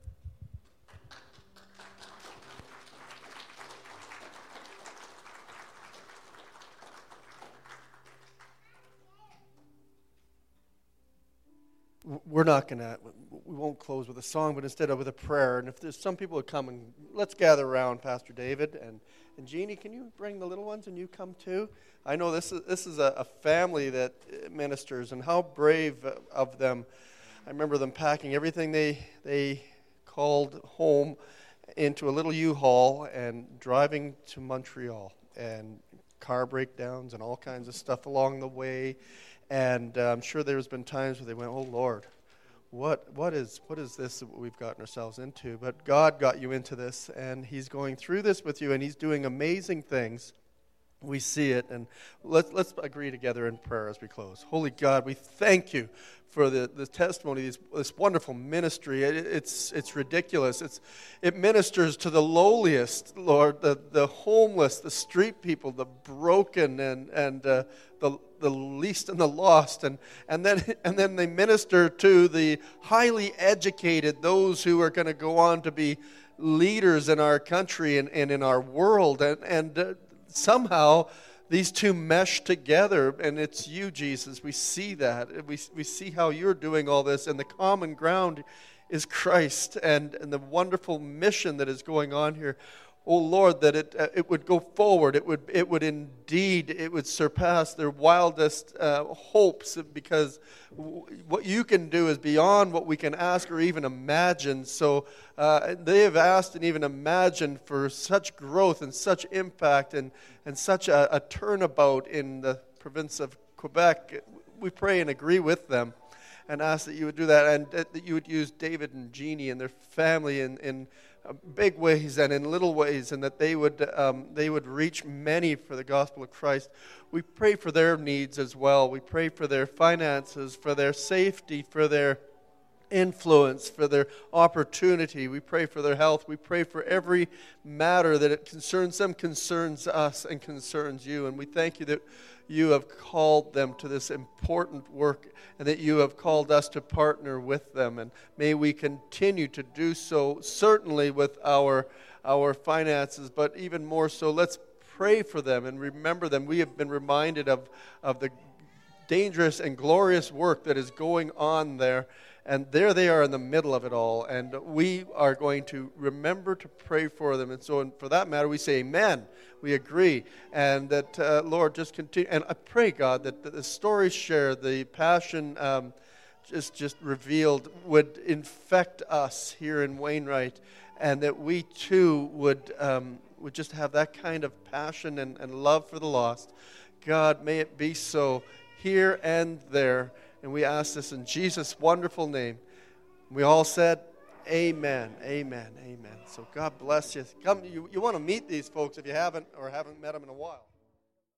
We're not going to, we won't close with a song, but instead of with a prayer. And if there's some people who come, and let's gather around Pastor David. And, and Jeannie, can you bring the little ones and you come too? I know this is this is a, a family that ministers, and how brave of them. I remember them packing everything they they called home into a little U-Haul and driving to Montreal, and car breakdowns and all kinds of stuff along the way. And uh, I'm sure there's been times where they went, oh, Lord, what what is what is this that we've gotten ourselves into? But God got you into this, and he's going through this with you, and he's doing amazing things. We see it, and let's let's agree together in prayer as we close. Holy God, we thank you for the, the testimony, this, this wonderful ministry. It, it's it's ridiculous. It's it ministers to the lowliest, Lord, the, the homeless, the street people, the broken, and and uh, the the least and the lost, and and then and then they minister to the highly educated, those who are going to go on to be leaders in our country and, and in our world, and and. Uh, Somehow, these two mesh together, and it's you, Jesus. We see that. We we see how you're doing all this, and the common ground is Christ, and, and the wonderful mission that is going on here. Oh Lord, that it uh, it would go forward. It would it would indeed it would surpass their wildest uh, hopes, because w- what you can do is beyond what we can ask or even imagine. So uh, they have asked and even imagined for such growth and such impact and and such a, a turnabout in the province of Quebec. We pray and agree with them, and ask that you would do that, and that you would use David and Jeannie and their family in. in big ways and in little ways, and that they would um, they would reach many for the gospel of Christ. We pray for their needs as well. We pray for their finances, for their safety, for their influence, for their opportunity. We pray for their health. We pray for every matter that it concerns them, concerns us, and concerns you. And we thank you that you have called them to this important work, and that you have called us to partner with them. And may we continue to do so, certainly with our our finances, but even more so, let's pray for them and remember them. We have been reminded of, of the dangerous and glorious work that is going on there. And there they are in the middle of it all. And we are going to remember to pray for them. And so for that matter, we say amen. We agree. And that, uh, Lord, just continue. And I pray, God, that the stories shared, the passion um, just, just revealed would infect us here in Wainwright. And that we, too, would, um, would just have that kind of passion and, and love for the lost. God, may it be so here and there. And we ask this in Jesus' wonderful name. We all said, amen, amen, amen. So God bless you. Come, you, you want to meet these folks if you haven't or haven't met them in a while.